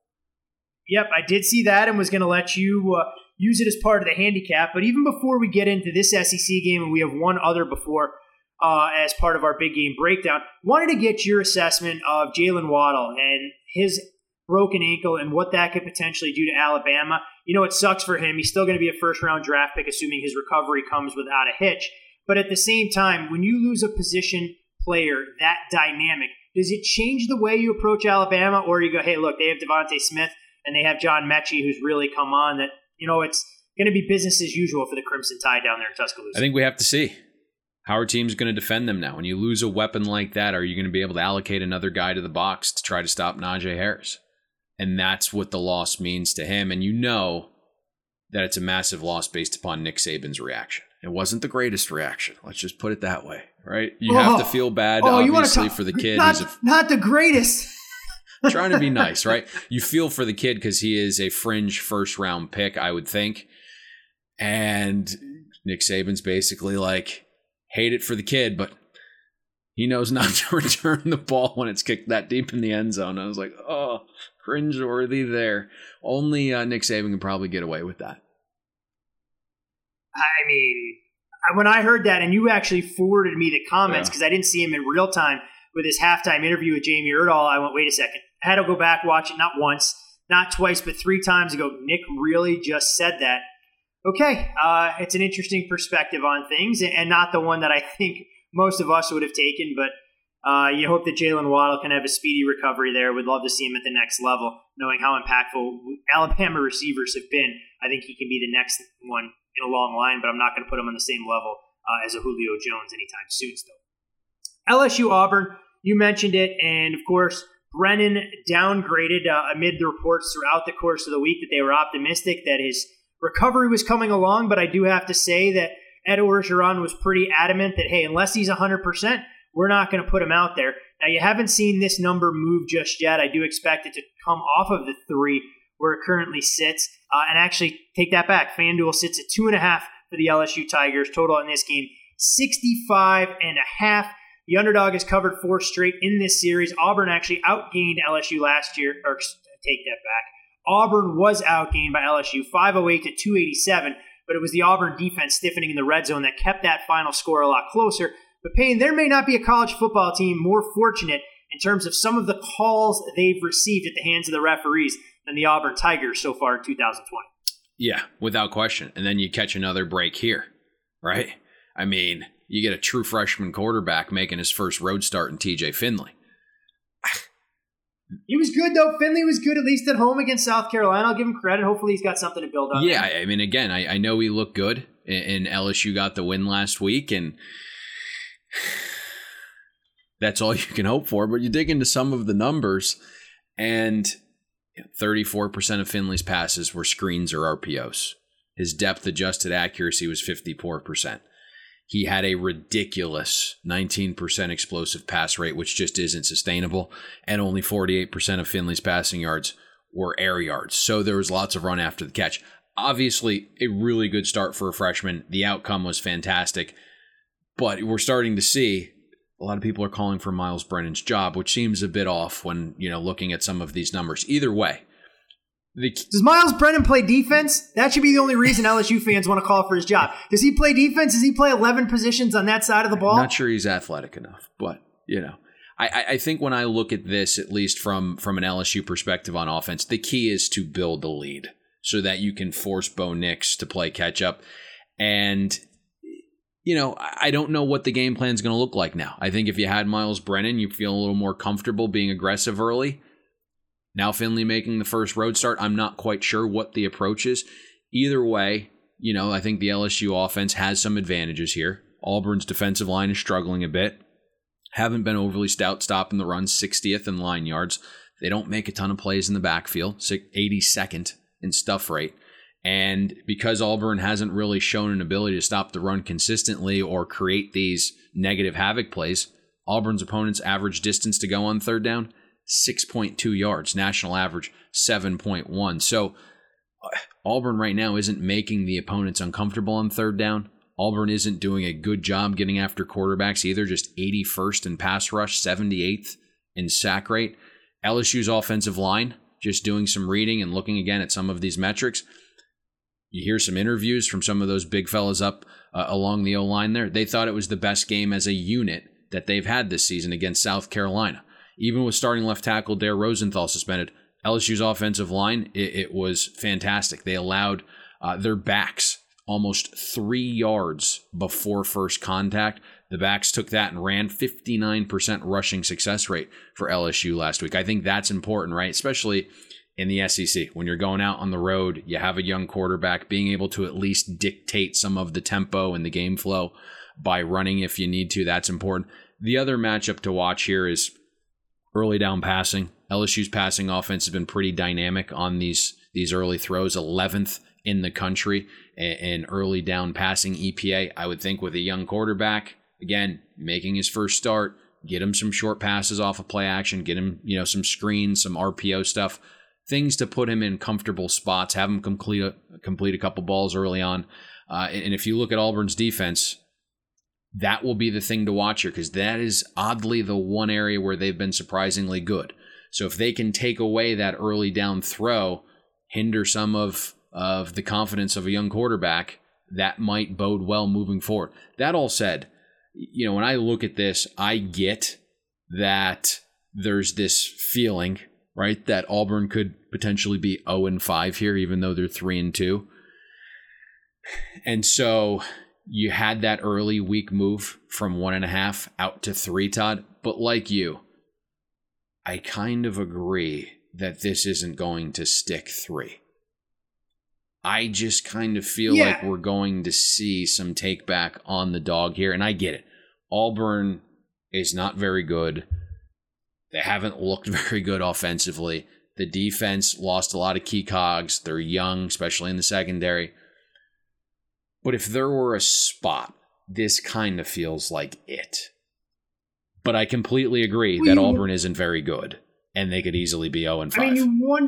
I did see that and was going to let you use it as part of the handicap. But even before we get into this SEC game, and we have one other before as part of our big game breakdown, wanted to get your assessment of Jalen Waddle and his broken ankle and what that could potentially do to Alabama. It sucks for him. He's still going to be a first-round draft pick, assuming his recovery comes without a hitch. But at the same time, when you lose a position player that dynamic, does it change the way you approach Alabama? Or you go, hey, look, they have Devontae Smith and they have John Mechie, who's really come on, that, it's going to be business as usual for the Crimson Tide down there in Tuscaloosa. I think we have to see how our team's going to defend them now. When you lose a weapon like that, are you going to be able to allocate another guy to the box to try to stop Najee Harris? And that's what the loss means to him. And you know that it's a massive loss based upon Nick Saban's reaction. It wasn't the greatest reaction. Let's just put it that way, right? You have to feel bad, obviously, for the kid. Not the greatest. Trying to be nice, right? You feel for the kid because he is a fringe first-round pick, I would think. And Nick Saban's basically like, hate it for the kid, but he knows not to return the ball when it's kicked that deep in the end zone. I was like, oh, cringe-worthy there. Only Nick Saban can probably get away with that. I mean, when I heard that, and you actually forwarded me the comments because I didn't see him in real time with his halftime interview with Jamie Erdahl, I went, wait a second. I had to go back, watch it not once, not twice, but 3 times ago. Nick really just said that. Okay, it's an interesting perspective on things, and not the one that I think most of us would have taken, but you hope that Jalen Waddle can have a speedy recovery there. Would love to see him at the next level, knowing how impactful Alabama receivers have been. I think he can be the next one in a long line, but I'm not going to put him on the same level as a Julio Jones anytime soon still. LSU Auburn, you mentioned it, and of course, Brennan downgraded amid the reports throughout the course of the week that they were optimistic that his recovery was coming along, but I do have to say that Ed Orgeron was pretty adamant that, hey, unless he's 100%, we're not going to put him out there. Now, you haven't seen this number move just yet. I do expect it to come off of the 3 where it currently sits. And actually, take that back. FanDuel sits at 2.5 for the LSU Tigers. Total in this game, 65.5. The underdog has covered 4 straight in this series. Auburn actually outgained LSU last year. Or take that back. Auburn was outgained by LSU, 508 to 287. But it was the Auburn defense stiffening in the red zone that kept that final score a lot closer. But Payne, there may not be a college football team more fortunate in terms of some of the calls they've received at the hands of the referees than the Auburn Tigers so far in 2020. Yeah, without question. And then you catch another break here, right? I mean, you get a true freshman quarterback making his first road start in TJ Finley. He was good, though. Finley was good, at least at home against South Carolina. I'll give him credit. Hopefully he's got something to build on. Yeah, I mean, again, I know he looked good, and LSU got the win last week, and that's all you can hope for. But you dig into some of the numbers, and 34% of Finley's passes were screens or RPOs. His depth-adjusted accuracy was 54%. He had a ridiculous 19% explosive pass rate, which just isn't sustainable, and only 48% of Finley's passing yards were air yards. So there was lots of run after the catch. Obviously, a really good start for a freshman. The outcome was fantastic. But we're starting to see a lot of people are calling for Miles Brennan's job, which seems a bit off when, looking at some of these numbers. Either way. Does Miles Brennan play defense? That should be the only reason LSU fans want to call for his job. Does he play defense? Does he play 11 positions on that side of the ball? I'm not sure he's athletic enough, but, I think when I look at this, at least from an LSU perspective on offense, the key is to build a lead so that you can force Bo Nix to play catch up. And I don't know what the game plan is going to look like now. I think if you had Miles Brennan, you feel a little more comfortable being aggressive early. Now Finley making the first road start, I'm not quite sure what the approach is. Either way, I think the LSU offense has some advantages here. Auburn's defensive line is struggling a bit. Haven't been overly stout stopping the run, 60th in line yards. They don't make a ton of plays in the backfield, 82nd in stuff rate. And because Auburn hasn't really shown an ability to stop the run consistently or create these negative havoc plays, Auburn's opponent's average distance to go on third down, 6.2 yards. National average, 7.1. So Auburn right now isn't making the opponents uncomfortable on third down. Auburn isn't doing a good job getting after quarterbacks either, just 81st in pass rush, 78th in sack rate. LSU's offensive line, just doing some reading and looking again at some of these metrics. You hear some interviews from some of those big fellas up along the O-line there. They thought it was the best game as a unit that they've had this season against South Carolina. Even with starting left tackle Dare Rosenthal suspended, LSU's offensive line, it was fantastic. They allowed their backs almost 3 yards before first contact. The backs took that and ran. 59% rushing success rate for LSU last week. I think that's important, right? Especially in the SEC. When you're going out on the road, you have a young quarterback, being able to at least dictate some of the tempo and the game flow by running if you need to. That's important. The other matchup to watch here is early down passing. LSU's passing offense has been pretty dynamic on these early throws, 11th in the country in early down passing EPA. I would think with a young quarterback, again, making his first start, get him some short passes off of play action, get him some screens, some RPO stuff, things to put him in comfortable spots, have him complete a couple balls early on. And if you look at Auburn's defense, that will be the thing to watch here, because that is oddly the one area where they've been surprisingly good. So if they can take away that early down throw, hinder some of the confidence of a young quarterback, that might bode well moving forward. That all said, when I look at this, I get that there's this feeling, right, that Auburn could potentially be 0-5 here, even though they're 3-2. And so you had that early week move from 1.5 out to 3, Todd. But like you, I kind of agree that this isn't going to stick 3. I just kind of feel like we're going to see some take back on the dog here. And I get it. Auburn is not very good. They haven't looked very good offensively. The defense lost a lot of key cogs. They're young, especially in the secondary. But if there were a spot, this kind of feels like it. But I completely agree that Auburn isn't very good, and they could easily be 0-5. I mean,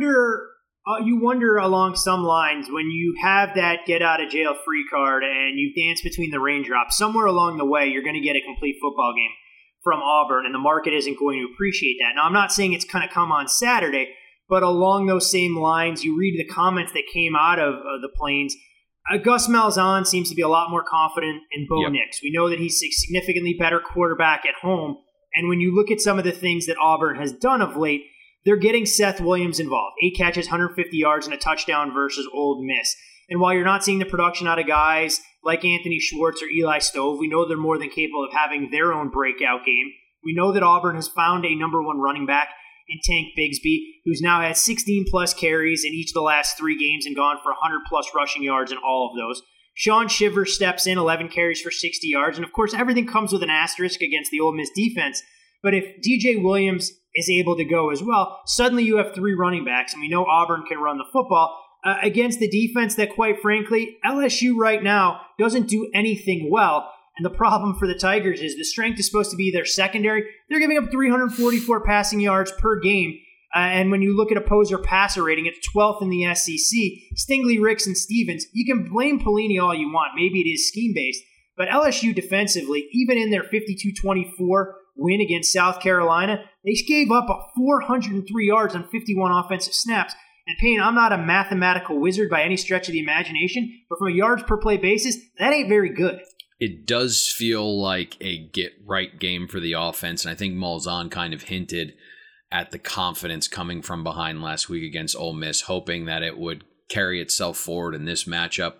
you wonder along some lines when you have that get out of jail free card and you dance between the raindrops, somewhere along the way you're going to get a complete football game from Auburn, and the market isn't going to appreciate that. Now, I'm not saying it's going to come on Saturday, but along those same lines, you read the comments that came out of the Plains. Gus Malzahn seems to be a lot more confident in Bo Nix. We know that he's a significantly better quarterback at home, and when you look at some of the things that Auburn has done of late, they're getting Seth Williams involved. 8 catches, 150 yards, and a touchdown versus Ole Miss. And while you're not seeing the production out of guys like Anthony Schwartz or Eli Stove, we know they're more than capable of having their own breakout game. We know that Auburn has found a number 1 running back in Tank Bigsby, who's now had 16-plus carries in each of the last 3 games and gone for 100-plus rushing yards in all of those. Sean Shivers steps in, 11 carries for 60 yards. And, of course, everything comes with an asterisk against the Ole Miss defense. But if DJ Williams is able to go as well, suddenly you have 3 running backs, and we know Auburn can run the football against the defense that, quite frankly, LSU right now doesn't do anything well. And the problem for the Tigers is the strength is supposed to be their secondary. They're giving up 344 passing yards per game. And when you look at opposer passer rating, it's 12th in the SEC. Stingley, Ricks, and Stevens, you can blame Pelini all you want. Maybe it is scheme-based. But LSU defensively, even in their 52-24 win against South Carolina, they gave up 403 yards on 51 offensive snaps. And Payne, I'm not a mathematical wizard by any stretch of the imagination, but from a yards per play basis, that ain't very good. It does feel like a get-right game for the offense, and I think Malzahn kind of hinted at the confidence coming from behind last week against Ole Miss, hoping that it would carry itself forward in this matchup.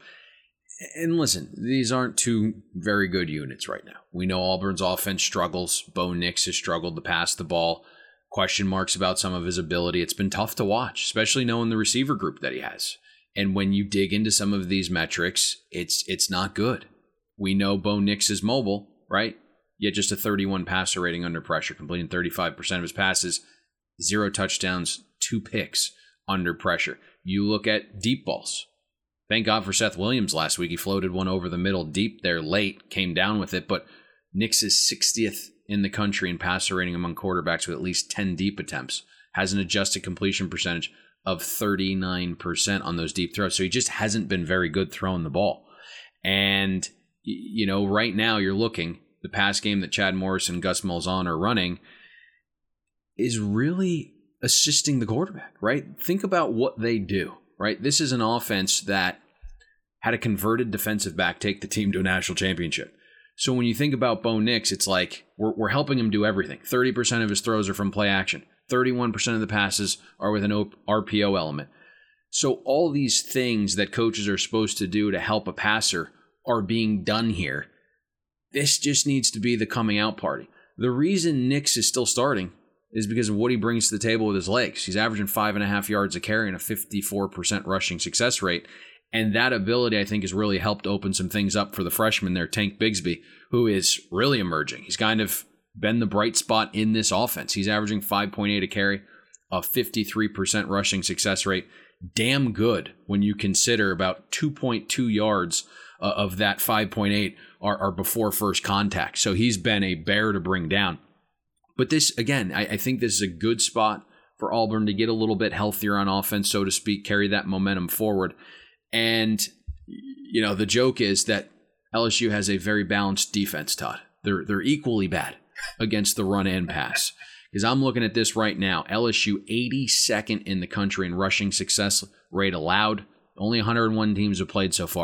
And listen, these aren't 2 very good units right now. We know Auburn's offense struggles. Bo Nix has struggled to pass the ball. Question marks about some of his ability. It's been tough to watch, especially knowing the receiver group that he has. And when you dig into some of these metrics, it's not good. We know Bo Nix is mobile, right? Yet just a 31 passer rating under pressure, completing 35% of his passes, 0 touchdowns, 2 picks under pressure. You look at deep balls. Thank God for Seth Williams last week. He floated one over the middle deep there late, came down with it, but Nix is 60th in the country in passer rating among quarterbacks with at least 10 deep attempts. Has an adjusted completion percentage of 39% on those deep throws. So he just hasn't been very good throwing the ball. And, right now you're looking, the pass game that Chad Morris and Gus Malzahn are running is really assisting the quarterback, right? Think about what they do, right? This is an offense that had a converted defensive back take the team to a national championship. So when you think about Bo Nix, it's like we're helping him do everything. 30% of his throws are from play action. 31% of the passes are with an RPO element. So all these things that coaches are supposed to do to help a passer are being done here. This just needs to be the coming out party. The reason Nix is still starting is because of what he brings to the table with his legs. He's averaging 5.5 yards a carry and a 54% rushing success rate. And that ability, I think, has really helped open some things up for the freshman there, Tank Bigsby, who is really emerging. He's kind of been the bright spot in this offense. He's averaging 5.8 a carry, a 53% rushing success rate. Damn good when you consider about 2.2 yards of that 5.8 are before first contact. So he's been a bear to bring down. But this, again, I think this is a good spot for Auburn to get a little bit healthier on offense, so to speak, carry that momentum forward. And, the joke is that LSU has a very balanced defense, Todd. They're equally bad against the run and pass. Because I'm looking at this right now. LSU 82nd in the country in rushing success rate allowed. Only 101 teams have played so far.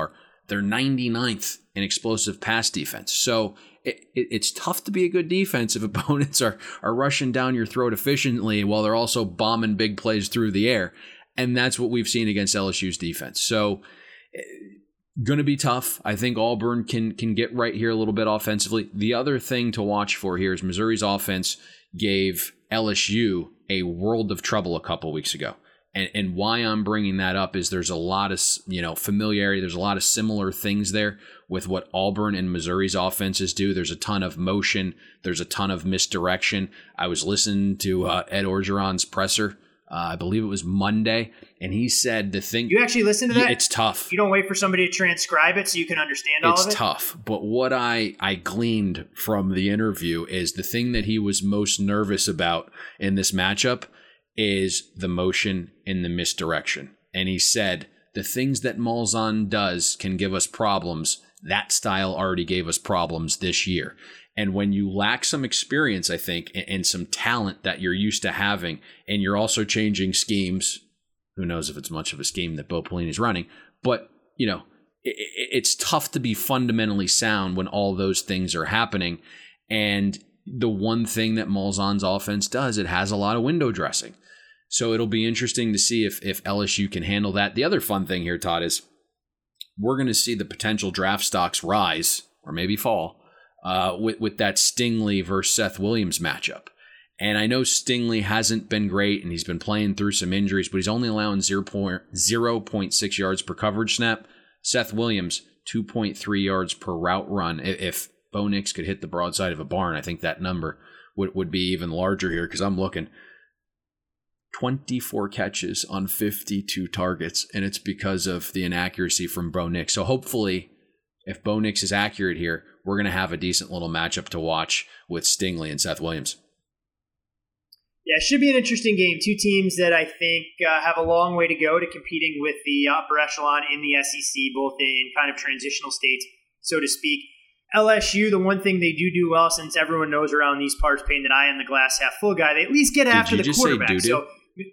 They're 99th in explosive pass defense. So it's tough to be a good defense if opponents are rushing down your throat efficiently while they're also bombing big plays through the air. And that's what we've seen against LSU's defense. So going to be tough. I think Auburn can get right here a little bit offensively. The other thing to watch for here is Missouri's offense gave LSU a world of trouble a couple weeks ago. And why I'm bringing that up is there's a lot of familiarity. There's a lot of similar things there with what Auburn and Missouri's offenses do. There's a ton of motion. There's a ton of misdirection. I was listening to Ed Orgeron's presser. I believe it was Monday, and he said the thing. You actually listen to that? It's tough. You don't wait for somebody to transcribe it so you can understand all of it? It's tough. But what I gleaned from the interview is the thing that he was most nervous about in this matchup is the motion and the misdirection. And he said, the things that Malzahn does can give us problems. That style already gave us problems this year. And when you lack some experience, I think, and some talent that you're used to having, and you're also changing schemes, who knows if it's much of a scheme that Bo Pelini's running, but, it's tough to be fundamentally sound when all those things are happening. And the one thing that Malzahn's offense does, it has a lot of window dressing. So it'll be interesting to see if LSU can handle that. The other fun thing here, Todd, is we're going to see the potential draft stocks rise, or maybe fall, with that Stingley versus Seth Williams matchup. And I know Stingley hasn't been great, and he's been playing through some injuries, but he's only allowing 0.6 yards per coverage snap. Seth Williams, 2.3 yards per route run. If Bo Nix could hit the broadside of a barn, I think that number would be even larger here, because I'm looking 24 catches on 52 targets, and it's because of the inaccuracy from Bo Nix. So hopefully, if Bo Nix is accurate here, we're going to have a decent little matchup to watch with Stingley and Seth Williams. Yeah, it should be an interesting game. Two teams that I think have a long way to go to competing with the upper echelon in the SEC, both in kind of transitional states, so to speak. LSU, the one thing they do well, since everyone knows around these parts, painting that I am the glass half full guy, they at least get after the quarterback. So,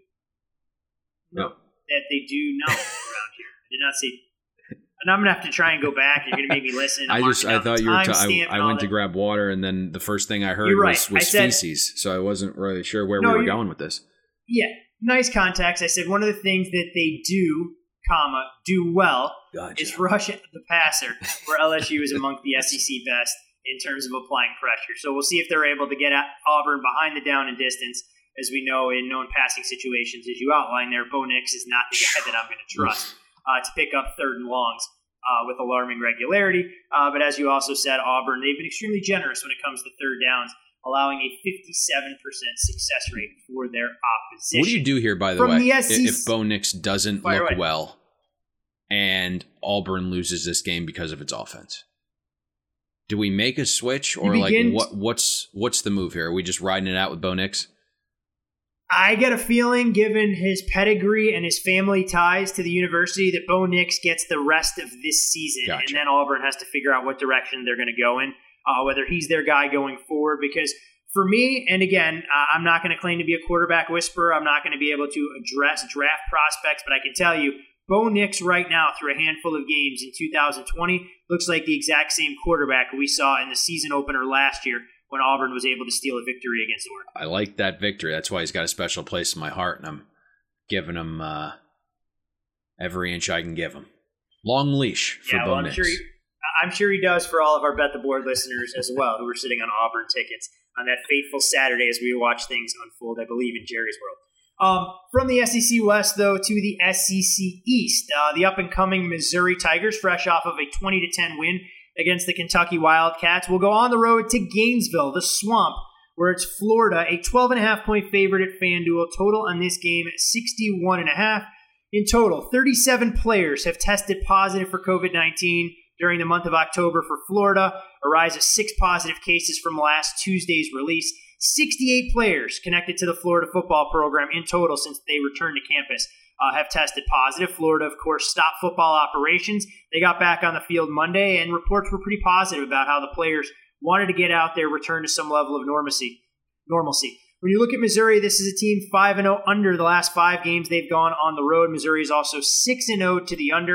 no, that they do not around here. I did not say. And I'm gonna have to try and go back. You're gonna make me listen. I thought you were. I went to grab water, and then the first thing I heard was feces. So I wasn't really sure where we were going with this. Yeah, nice context. I said one of the things that they do well is rush the passer, where LSU is among the SEC best in terms of applying pressure. So we'll see if they're able to get at Auburn behind the down and distance. As we know, in known passing situations, as you outlined there, Bo Nix is not the guy that I'm going to trust to pick up third and longs with alarming regularity. But as you also said, Auburn, they've been extremely generous when it comes to third downs, allowing a 57% success rate for their opposition. What do you do here, by the way, if Bo Nix doesn't look well and Auburn loses this game because of its offense? Do we make a switch, or what's the move here? Are we just riding it out with Bo Nix? I get a feeling, given his pedigree and his family ties to the university, that Bo Nix gets the rest of this season. Gotcha. And then Auburn has to figure out what direction they're going to go in, whether he's their guy going forward. Because for me, and again, I'm not going to claim to be a quarterback whisperer. I'm not going to be able to address draft prospects, but I can tell you, Bo Nix right now, through a handful of games in 2020, looks like the exact same quarterback we saw in the season opener last year, when Auburn was able to steal a victory against Oregon. I like that victory. That's why he's got a special place in my heart, and I'm giving him every inch I can give him. Long leash for Bo Nix. I'm sure he does for all of our Bet the Board listeners as well, who are sitting on Auburn tickets on that fateful Saturday as we watch things unfold, I believe, in Jerry's world. From the SEC West, though, to the SEC East, the up-and-coming Missouri Tigers, fresh off of a 20-10 win against the Kentucky Wildcats, will go on the road to Gainesville, the Swamp, where it's Florida, a 12.5-point favorite at FanDuel. Total on this game, 61.5. In total, 37 players have tested positive for COVID-19 during the month of October for Florida, a rise of 6 positive cases from last Tuesday's release. 68 players connected to the Florida football program in total since they returned to campus have tested positive. Florida, of course, stopped football operations. They got back on the field Monday, and reports were pretty positive about how the players wanted to get out there, return to some level of normalcy. When you look at Missouri, this is a team 5-0 under the last 5 games they've gone on the road. Missouri is also 6-0 to the under,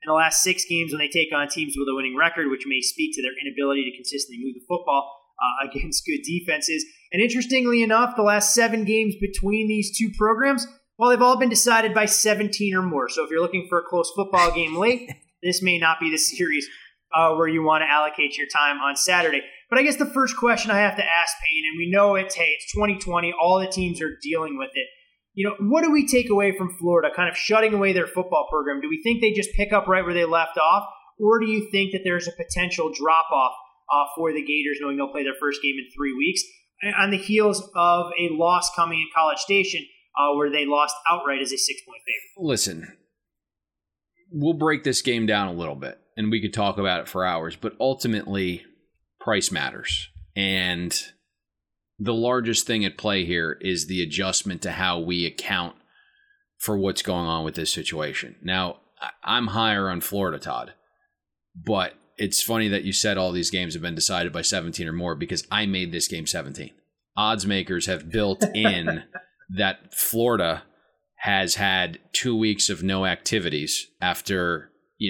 in the last 6 games when they take on teams with a winning record, which may speak to their inability to consistently move the football against good defenses. And interestingly enough, the last 7 games between these two programs, well, they've all been decided by 17 or more. So if you're looking for a close football game late, this may not be the series where you want to allocate your time on Saturday. But I guess the first question I have to ask, Payne, and we know it's 2020, all the teams are dealing with it. What do we take away from Florida, kind of shutting away their football program? Do we think they just pick up right where they left off, or do you think that there's a potential drop-off for the Gators, knowing they'll play their first game in 3 weeks, on the heels of a loss coming in College Station, where they lost outright as a 6-point favorite? Listen, we'll break this game down a little bit, and we could talk about it for hours, but ultimately, price matters. And the largest thing at play here is the adjustment to how we account for what's going on with this situation. Now, I'm higher on Florida, Todd, but it's funny that you said all these games have been decided by 17 or more, because I made this game 17. Odds makers have built in that Florida has had 2 weeks of no activities after,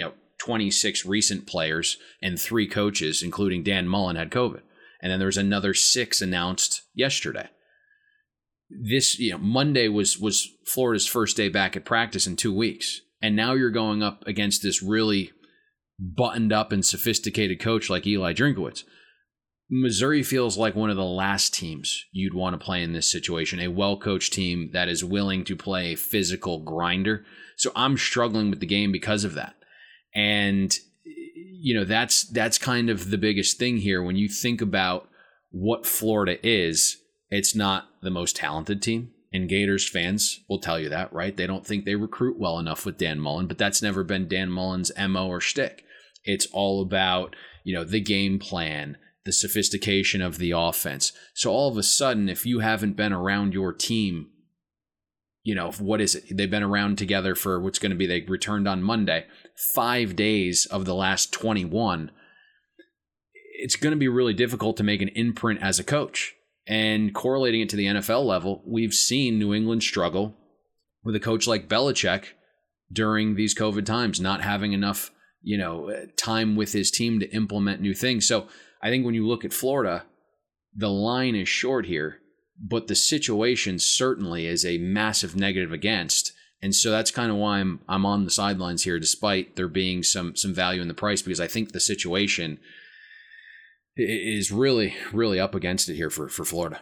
26 recent players and 3 coaches, including Dan Mullen, had COVID. And then there was another 6 announced yesterday. This, Monday was Florida's first day back at practice in 2 weeks. And now you're going up against this really buttoned up and sophisticated coach like Eli Drinkwitz. Missouri feels like one of the last teams you'd want to play in this situation, a well-coached team that is willing to play a physical grinder. So I'm struggling with the game because of that. And, that's kind of the biggest thing here. When you think about what Florida is, it's not the most talented team. And Gators fans will tell you that, right? They don't think they recruit well enough with Dan Mullen, but that's never been Dan Mullen's MO or shtick. It's all about, the game plan, the sophistication of the offense. So all of a sudden, if you haven't been around your team, what is it? They've been around together for what's going to be, they returned on Monday, 5 days of the last 21. It's going to be really difficult to make an imprint as a coach. And correlating it to the NFL level, we've seen New England struggle with a coach like Belichick during these COVID times, not having enough, time with his team to implement new things. So I think when you look at Florida, the line is short here, but the situation certainly is a massive negative against. And so that's kind of why I'm on the sidelines here, despite there being some value in the price, because I think the situation is really, really up against it here for Florida.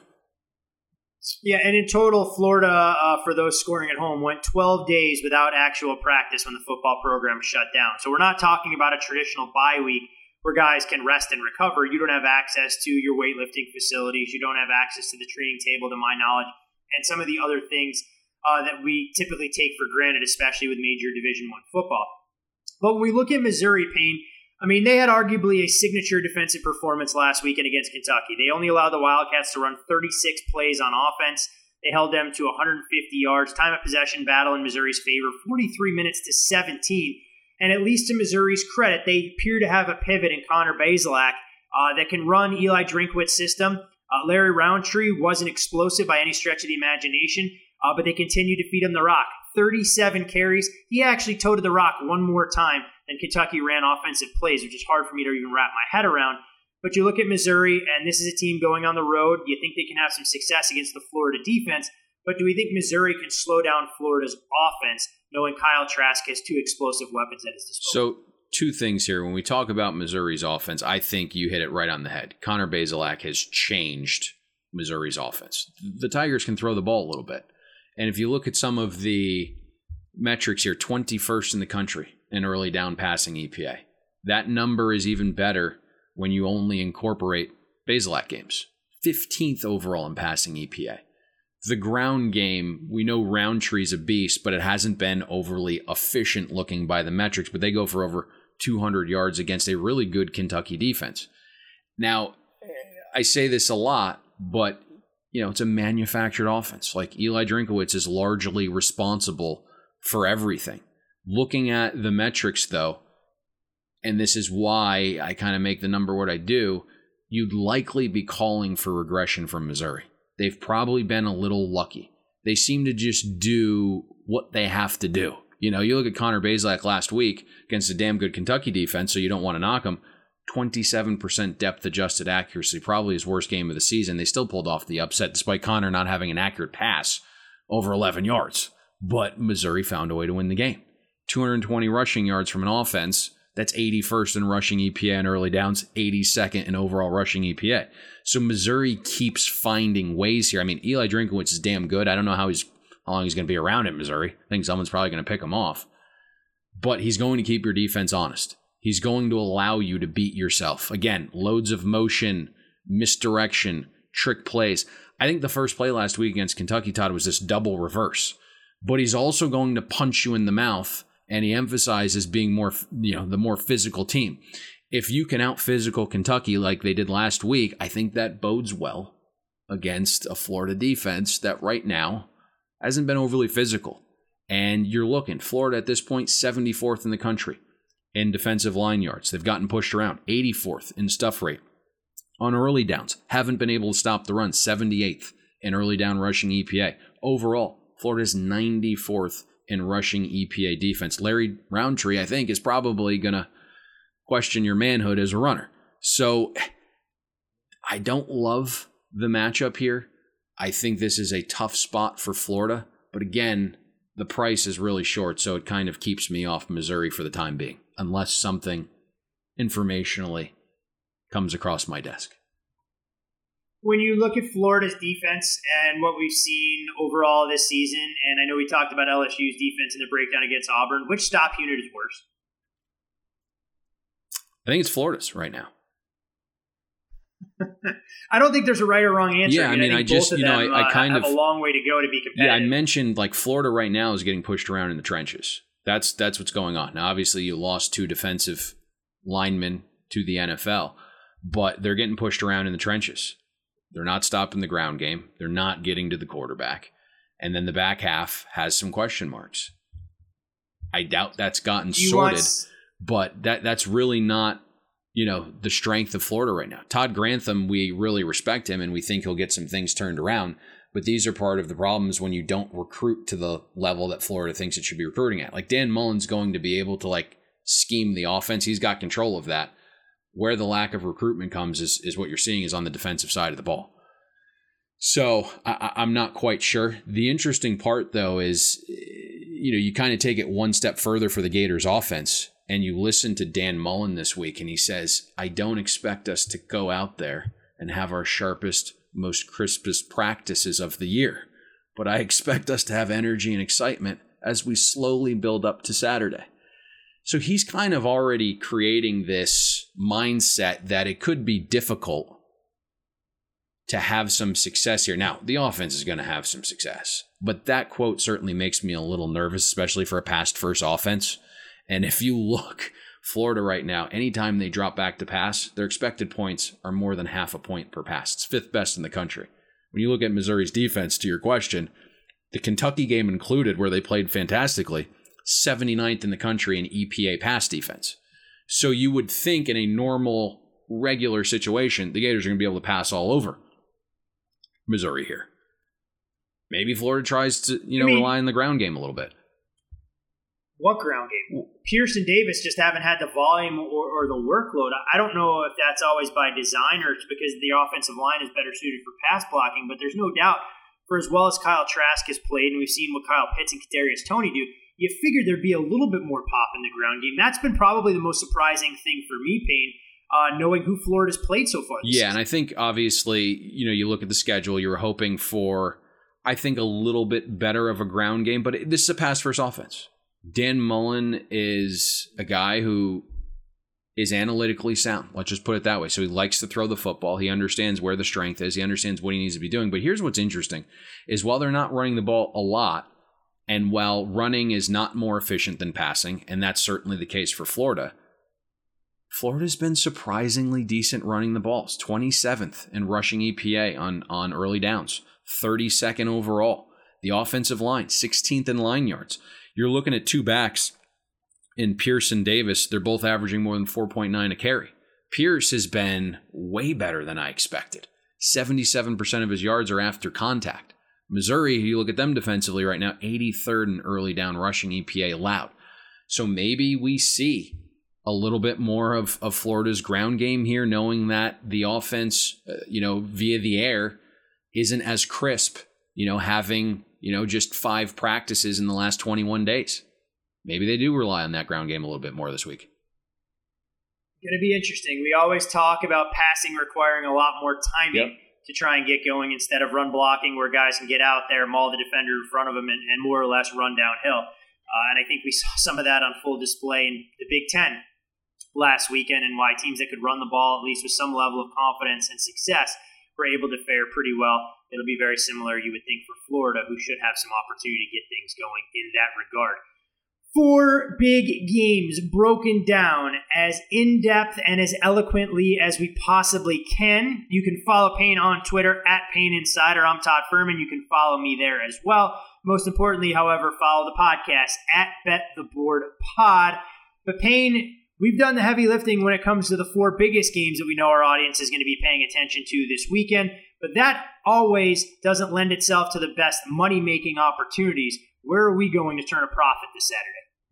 Yeah, and in total, Florida, for those scoring at home, went 12 days without actual practice when the football program shut down. So we're not talking about a traditional bye week where guys can rest and recover. You don't have access to your weightlifting facilities. You don't have access to the training table, to my knowledge, and some of the other things that we typically take for granted, especially with major Division I football. But when we look at Missouri, Payne, they had arguably a signature defensive performance last weekend against Kentucky. They only allowed the Wildcats to run 36 plays on offense. They held them to 150 yards. Time of possession battle in Missouri's favor, 43 minutes to 17. And at least to Missouri's credit, they appear to have a pivot in Connor Bazelak that can run Eli Drinkwitz's system. Larry Roundtree wasn't explosive by any stretch of the imagination, but they continue to feed him the rock. 37 carries. He actually toted the rock one more time than Kentucky ran offensive plays, which is hard for me to even wrap my head around. But you look at Missouri, and this is a team going on the road. You think they can have some success against the Florida defense, but do we think Missouri can slow down Florida's offense, knowing Kyle Trask has 2 explosive weapons at his disposal? So 2 things here. When we talk about Missouri's offense, I think you hit it right on the head. Connor Bazelak has changed Missouri's offense. The Tigers can throw the ball a little bit. And if you look at some of the metrics here, 21st in the country in early down passing EPA. That number is even better when you only incorporate Bazelak games. 15th overall in passing EPA. The ground game, we know Roundtree's a beast, but it hasn't been overly efficient looking by the metrics, but they go for over 200 yards against a really good Kentucky defense. Now, I say this a lot, but it's a manufactured offense. Like Eli Drinkwitz is largely responsible for everything. Looking at the metrics, though, and this is why I kind of make the number what I do, you'd likely be calling for regression from Missouri. They've probably been a little lucky. They seem to just do what they have to do. You look at Connor Bazelak last week against a damn good Kentucky defense, so you don't want to knock him. 27% depth-adjusted accuracy, probably his worst game of the season. They still pulled off the upset despite Connor not having an accurate pass over 11 yards. But Missouri found a way to win the game. 220 rushing yards from an offense. That's 81st in rushing EPA in early downs, 82nd in overall rushing EPA. So Missouri keeps finding ways here. I mean, Eli Drinkwitz is damn good. I don't know how long he's going to be around in Missouri. I think someone's probably going to pick him off. But he's going to keep your defense honest. He's going to allow you to beat yourself. Again, loads of motion, misdirection, trick plays. I think the first play last week against Kentucky, Todd, was this double reverse. But he's also going to punch you in the mouth, and he emphasizes being more, the more physical team. If you can out-physical Kentucky like they did last week, I think that bodes well against a Florida defense that right now hasn't been overly physical. And you're looking, Florida at this point, 74th in the country in defensive line yards. They've gotten pushed around, 84th in stuff rate. On early downs, haven't been able to stop the run, 78th in early down rushing EPA. Overall, Florida's 94th in rushing EPA defense. Larry Roundtree, I think, is probably going to question your manhood as a runner. So I don't love the matchup here. I think this is a tough spot for Florida. But again, the price is really short, so it kind of keeps me off Missouri for the time being, unless something informationally comes across my desk. When you look at Florida's defense and what we've seen overall this season, and I know we talked about LSU's defense in the breakdown against Auburn, which stop unit is worse? I think it's Florida's right now. I don't think there's a right or wrong answer. Yeah, I mean, I just, I kind have a long way to go to be competitive. Yeah, I mentioned like Florida right now is getting pushed around in the trenches. That's what's going on. Now, obviously, you lost 2 defensive linemen to the NFL, but they're getting pushed around in the trenches. They're not stopping the ground game. They're not getting to the quarterback. And then the back half has some question marks. I doubt that's gotten sorted, but that's really not, the strength of Florida right now. Todd Grantham, we really respect him, and we think he'll get some things turned around. But these are part of the problems when you don't recruit to the level that Florida thinks it should be recruiting at. Like Dan Mullen's going to be able to scheme the offense. He's got control of that. Where the lack of recruitment comes is what you're seeing is on the defensive side of the ball. So I'm not quite sure. The interesting part, though, is, you kind of take it one step further for the Gators offense, and you listen to Dan Mullen this week, and he says, I don't expect us to go out there and have our sharpest, most crispest practices of the year, but I expect us to have energy and excitement as we slowly build up to Saturday. So he's kind of already creating this mindset that it could be difficult to have some success here. Now, the offense is going to have some success, but that quote certainly makes me a little nervous, especially for a pass-first offense. And if you look, Florida right now, anytime they drop back to pass, their expected points are more than half a point per pass. It's 5th best in the country. When you look at Missouri's defense, to your question, the Kentucky game included, where they played fantastically, 79th in the country in EPA pass defense. So you would think in a normal, regular situation, the Gators are going to be able to pass all over Missouri here. Maybe Florida tries to, rely on the ground game a little bit. What ground game? Pierce and Davis just haven't had the volume or the workload. I don't know if that's always by design or it's because the offensive line is better suited for pass blocking, but there's no doubt for as well as Kyle Trask has played, and we've seen what Kyle Pitts and Kadarius Toney do, you figured there'd be a little bit more pop in the ground game. That's been probably the most surprising thing for me, Payne, knowing who Florida's played so far this season. And I think obviously, you look at the schedule, you were hoping for, I think, a little bit better of a ground game, but this is a pass-first offense. Dan Mullen is a guy who is analytically sound. Let's just put it that way. So he likes to throw the football. He understands where the strength is. He understands what he needs to be doing. But here's what's interesting is while they're not running the ball a lot, and while running is not more efficient than passing, and that's certainly the case for Florida, Florida's been surprisingly decent running the balls. 27th in rushing EPA on early downs. 32nd overall. The offensive line, 16th in line yards. You're looking at 2 backs in Pierce and Davis. They're both averaging more than 4.9 a carry. Pierce has been way better than I expected. 77% of his yards are after contact. Missouri, you look at them defensively right now, 83rd in early down rushing EPA allowed. So maybe we see a little bit more of Florida's ground game here, knowing that the offense, via the air isn't as crisp, having, just 5 practices in the last 21 days. Maybe they do rely on that ground game a little bit more this week. Going to be interesting. We always talk about passing requiring a lot more timing to try and get going instead of run blocking, where guys can get out there, maul the defender in front of them, and more or less run downhill. And I think we saw some of that on full display in the Big Ten last weekend, and why teams that could run the ball, at least with some level of confidence and success, were able to fare pretty well. It'll be very similar, you would think, for Florida, who should have some opportunity to get things going in that regard. 4 big games broken down as in-depth and as eloquently as we possibly can. You can follow Payne on Twitter at Payne Insider. I'm Todd Furman. You can follow me there as well. Most importantly, however, follow the podcast at Bet the Board Pod. But Payne, we've done the heavy lifting when it comes to the 4 biggest games that we know our audience is going to be paying attention to this weekend. But that always doesn't lend itself to the best money-making opportunities. Where are we going to turn a profit this Saturday?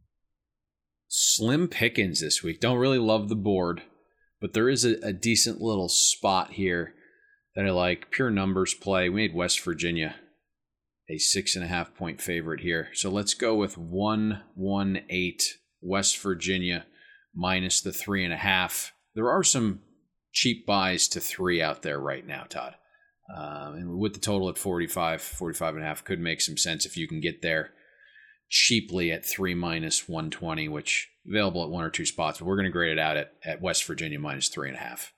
Slim pickings this week. Don't really love the board, but there is a decent little spot here that I like. Pure numbers play. We made West Virginia a 6.5 point favorite here. So let's go with 1-1-8 West Virginia minus the 3.5. There are some cheap buys to 3 out there right now, Todd. And with the total at 45.5 could make some sense if you can get there cheaply at 3 minus 120, which available at 1 or 2 spots, but we're going to grade it out at West Virginia minus 3.5.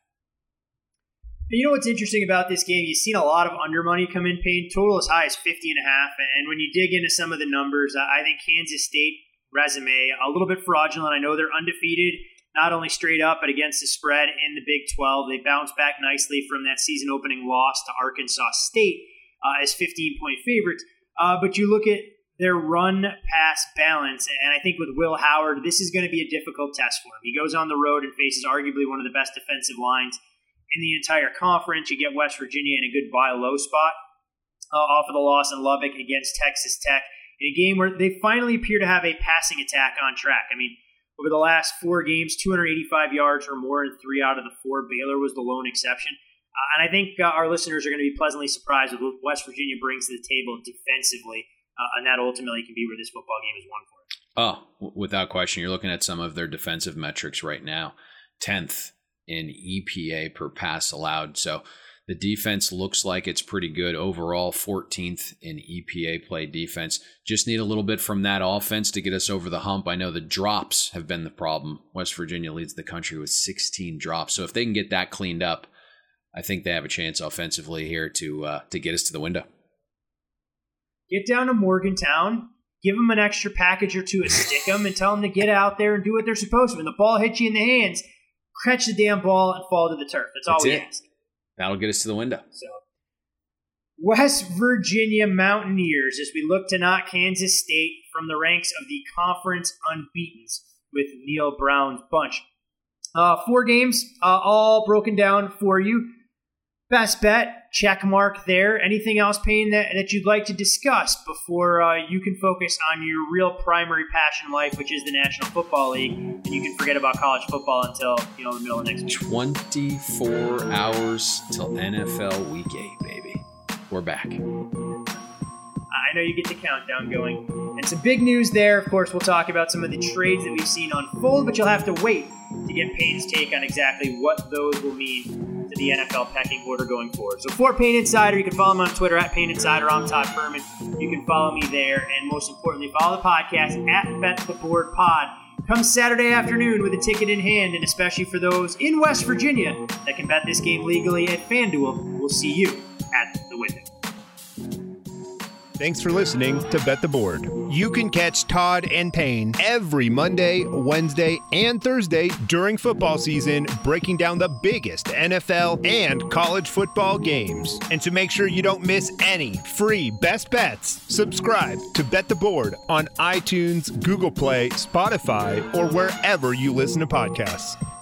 You know what's interesting about this game? You've seen a lot of under money come in, Payne. Total as high as 50.5. And when you dig into some of the numbers, I think Kansas State resume a little bit fraudulent. I know they're undefeated, not only straight up, but against the spread in the Big 12. They bounced back nicely from that season opening loss to Arkansas State as 15-point favorites. But you look at their run-pass balance, and I think with Will Howard, this is going to be a difficult test for him. He goes on the road and faces arguably one of the best defensive lines in the entire conference. You get West Virginia in a good buy low spot off of the loss in Lubbock against Texas Tech in a game where they finally appear to have a passing attack on track. I mean, over the last 4 games, 285 yards or more in 3 out of the 4. Baylor was the lone exception. And I think our listeners are going to be pleasantly surprised with what West Virginia brings to the table defensively. And that ultimately can be where this football game is won for. Oh, without question. You're looking at some of their defensive metrics right now. 10th in EPA per pass allowed. So the defense looks like it's pretty good overall. 14th in EPA play defense. Just need a little bit from that offense to get us over the hump. I know the drops have been the problem. West Virginia leads the country with 16 drops. So if they can get that cleaned up, I think they have a chance offensively here to get us to the window. Get down to Morgantown, give them an extra package or 2 to stick them, and tell them to get out there and do what they're supposed to. When the ball hits you in the hands, catch the damn ball and fall to the turf. That's all we ask. That'll get us to the window. So, West Virginia Mountaineers, as we look to knock Kansas State from the ranks of the conference unbeatens with Neil Brown's bunch. 4 games, all broken down for you. Best bet, check mark there. Anything else, Payne, that you'd like to discuss before you can focus on your real primary passion in life, which is the National Football League, and you can forget about college football until the middle of next week? 24 hours till NFL Week 8, baby. We're back. I know you get the countdown going. And some big news there. Of course, we'll talk about some of the trades that we've seen unfold, but you'll have to wait to get Payne's take on exactly what those will mean to the NFL pecking order going forward. So for Payne Insider, you can follow me on Twitter at Payne Insider. I'm Todd Furman. You can follow me there. And most importantly, follow the podcast at Bet the Board Pod. Come Saturday afternoon with a ticket in hand, and especially for those in West Virginia that can bet this game legally at FanDuel, we'll see you at the window. Thanks for listening to Bet the Board. You can catch Todd and Payne every Monday, Wednesday, and Thursday during football season, breaking down the biggest NFL and college football games. And to make sure you don't miss any free best bets, subscribe to Bet the Board on iTunes, Google Play, Spotify, or wherever you listen to podcasts.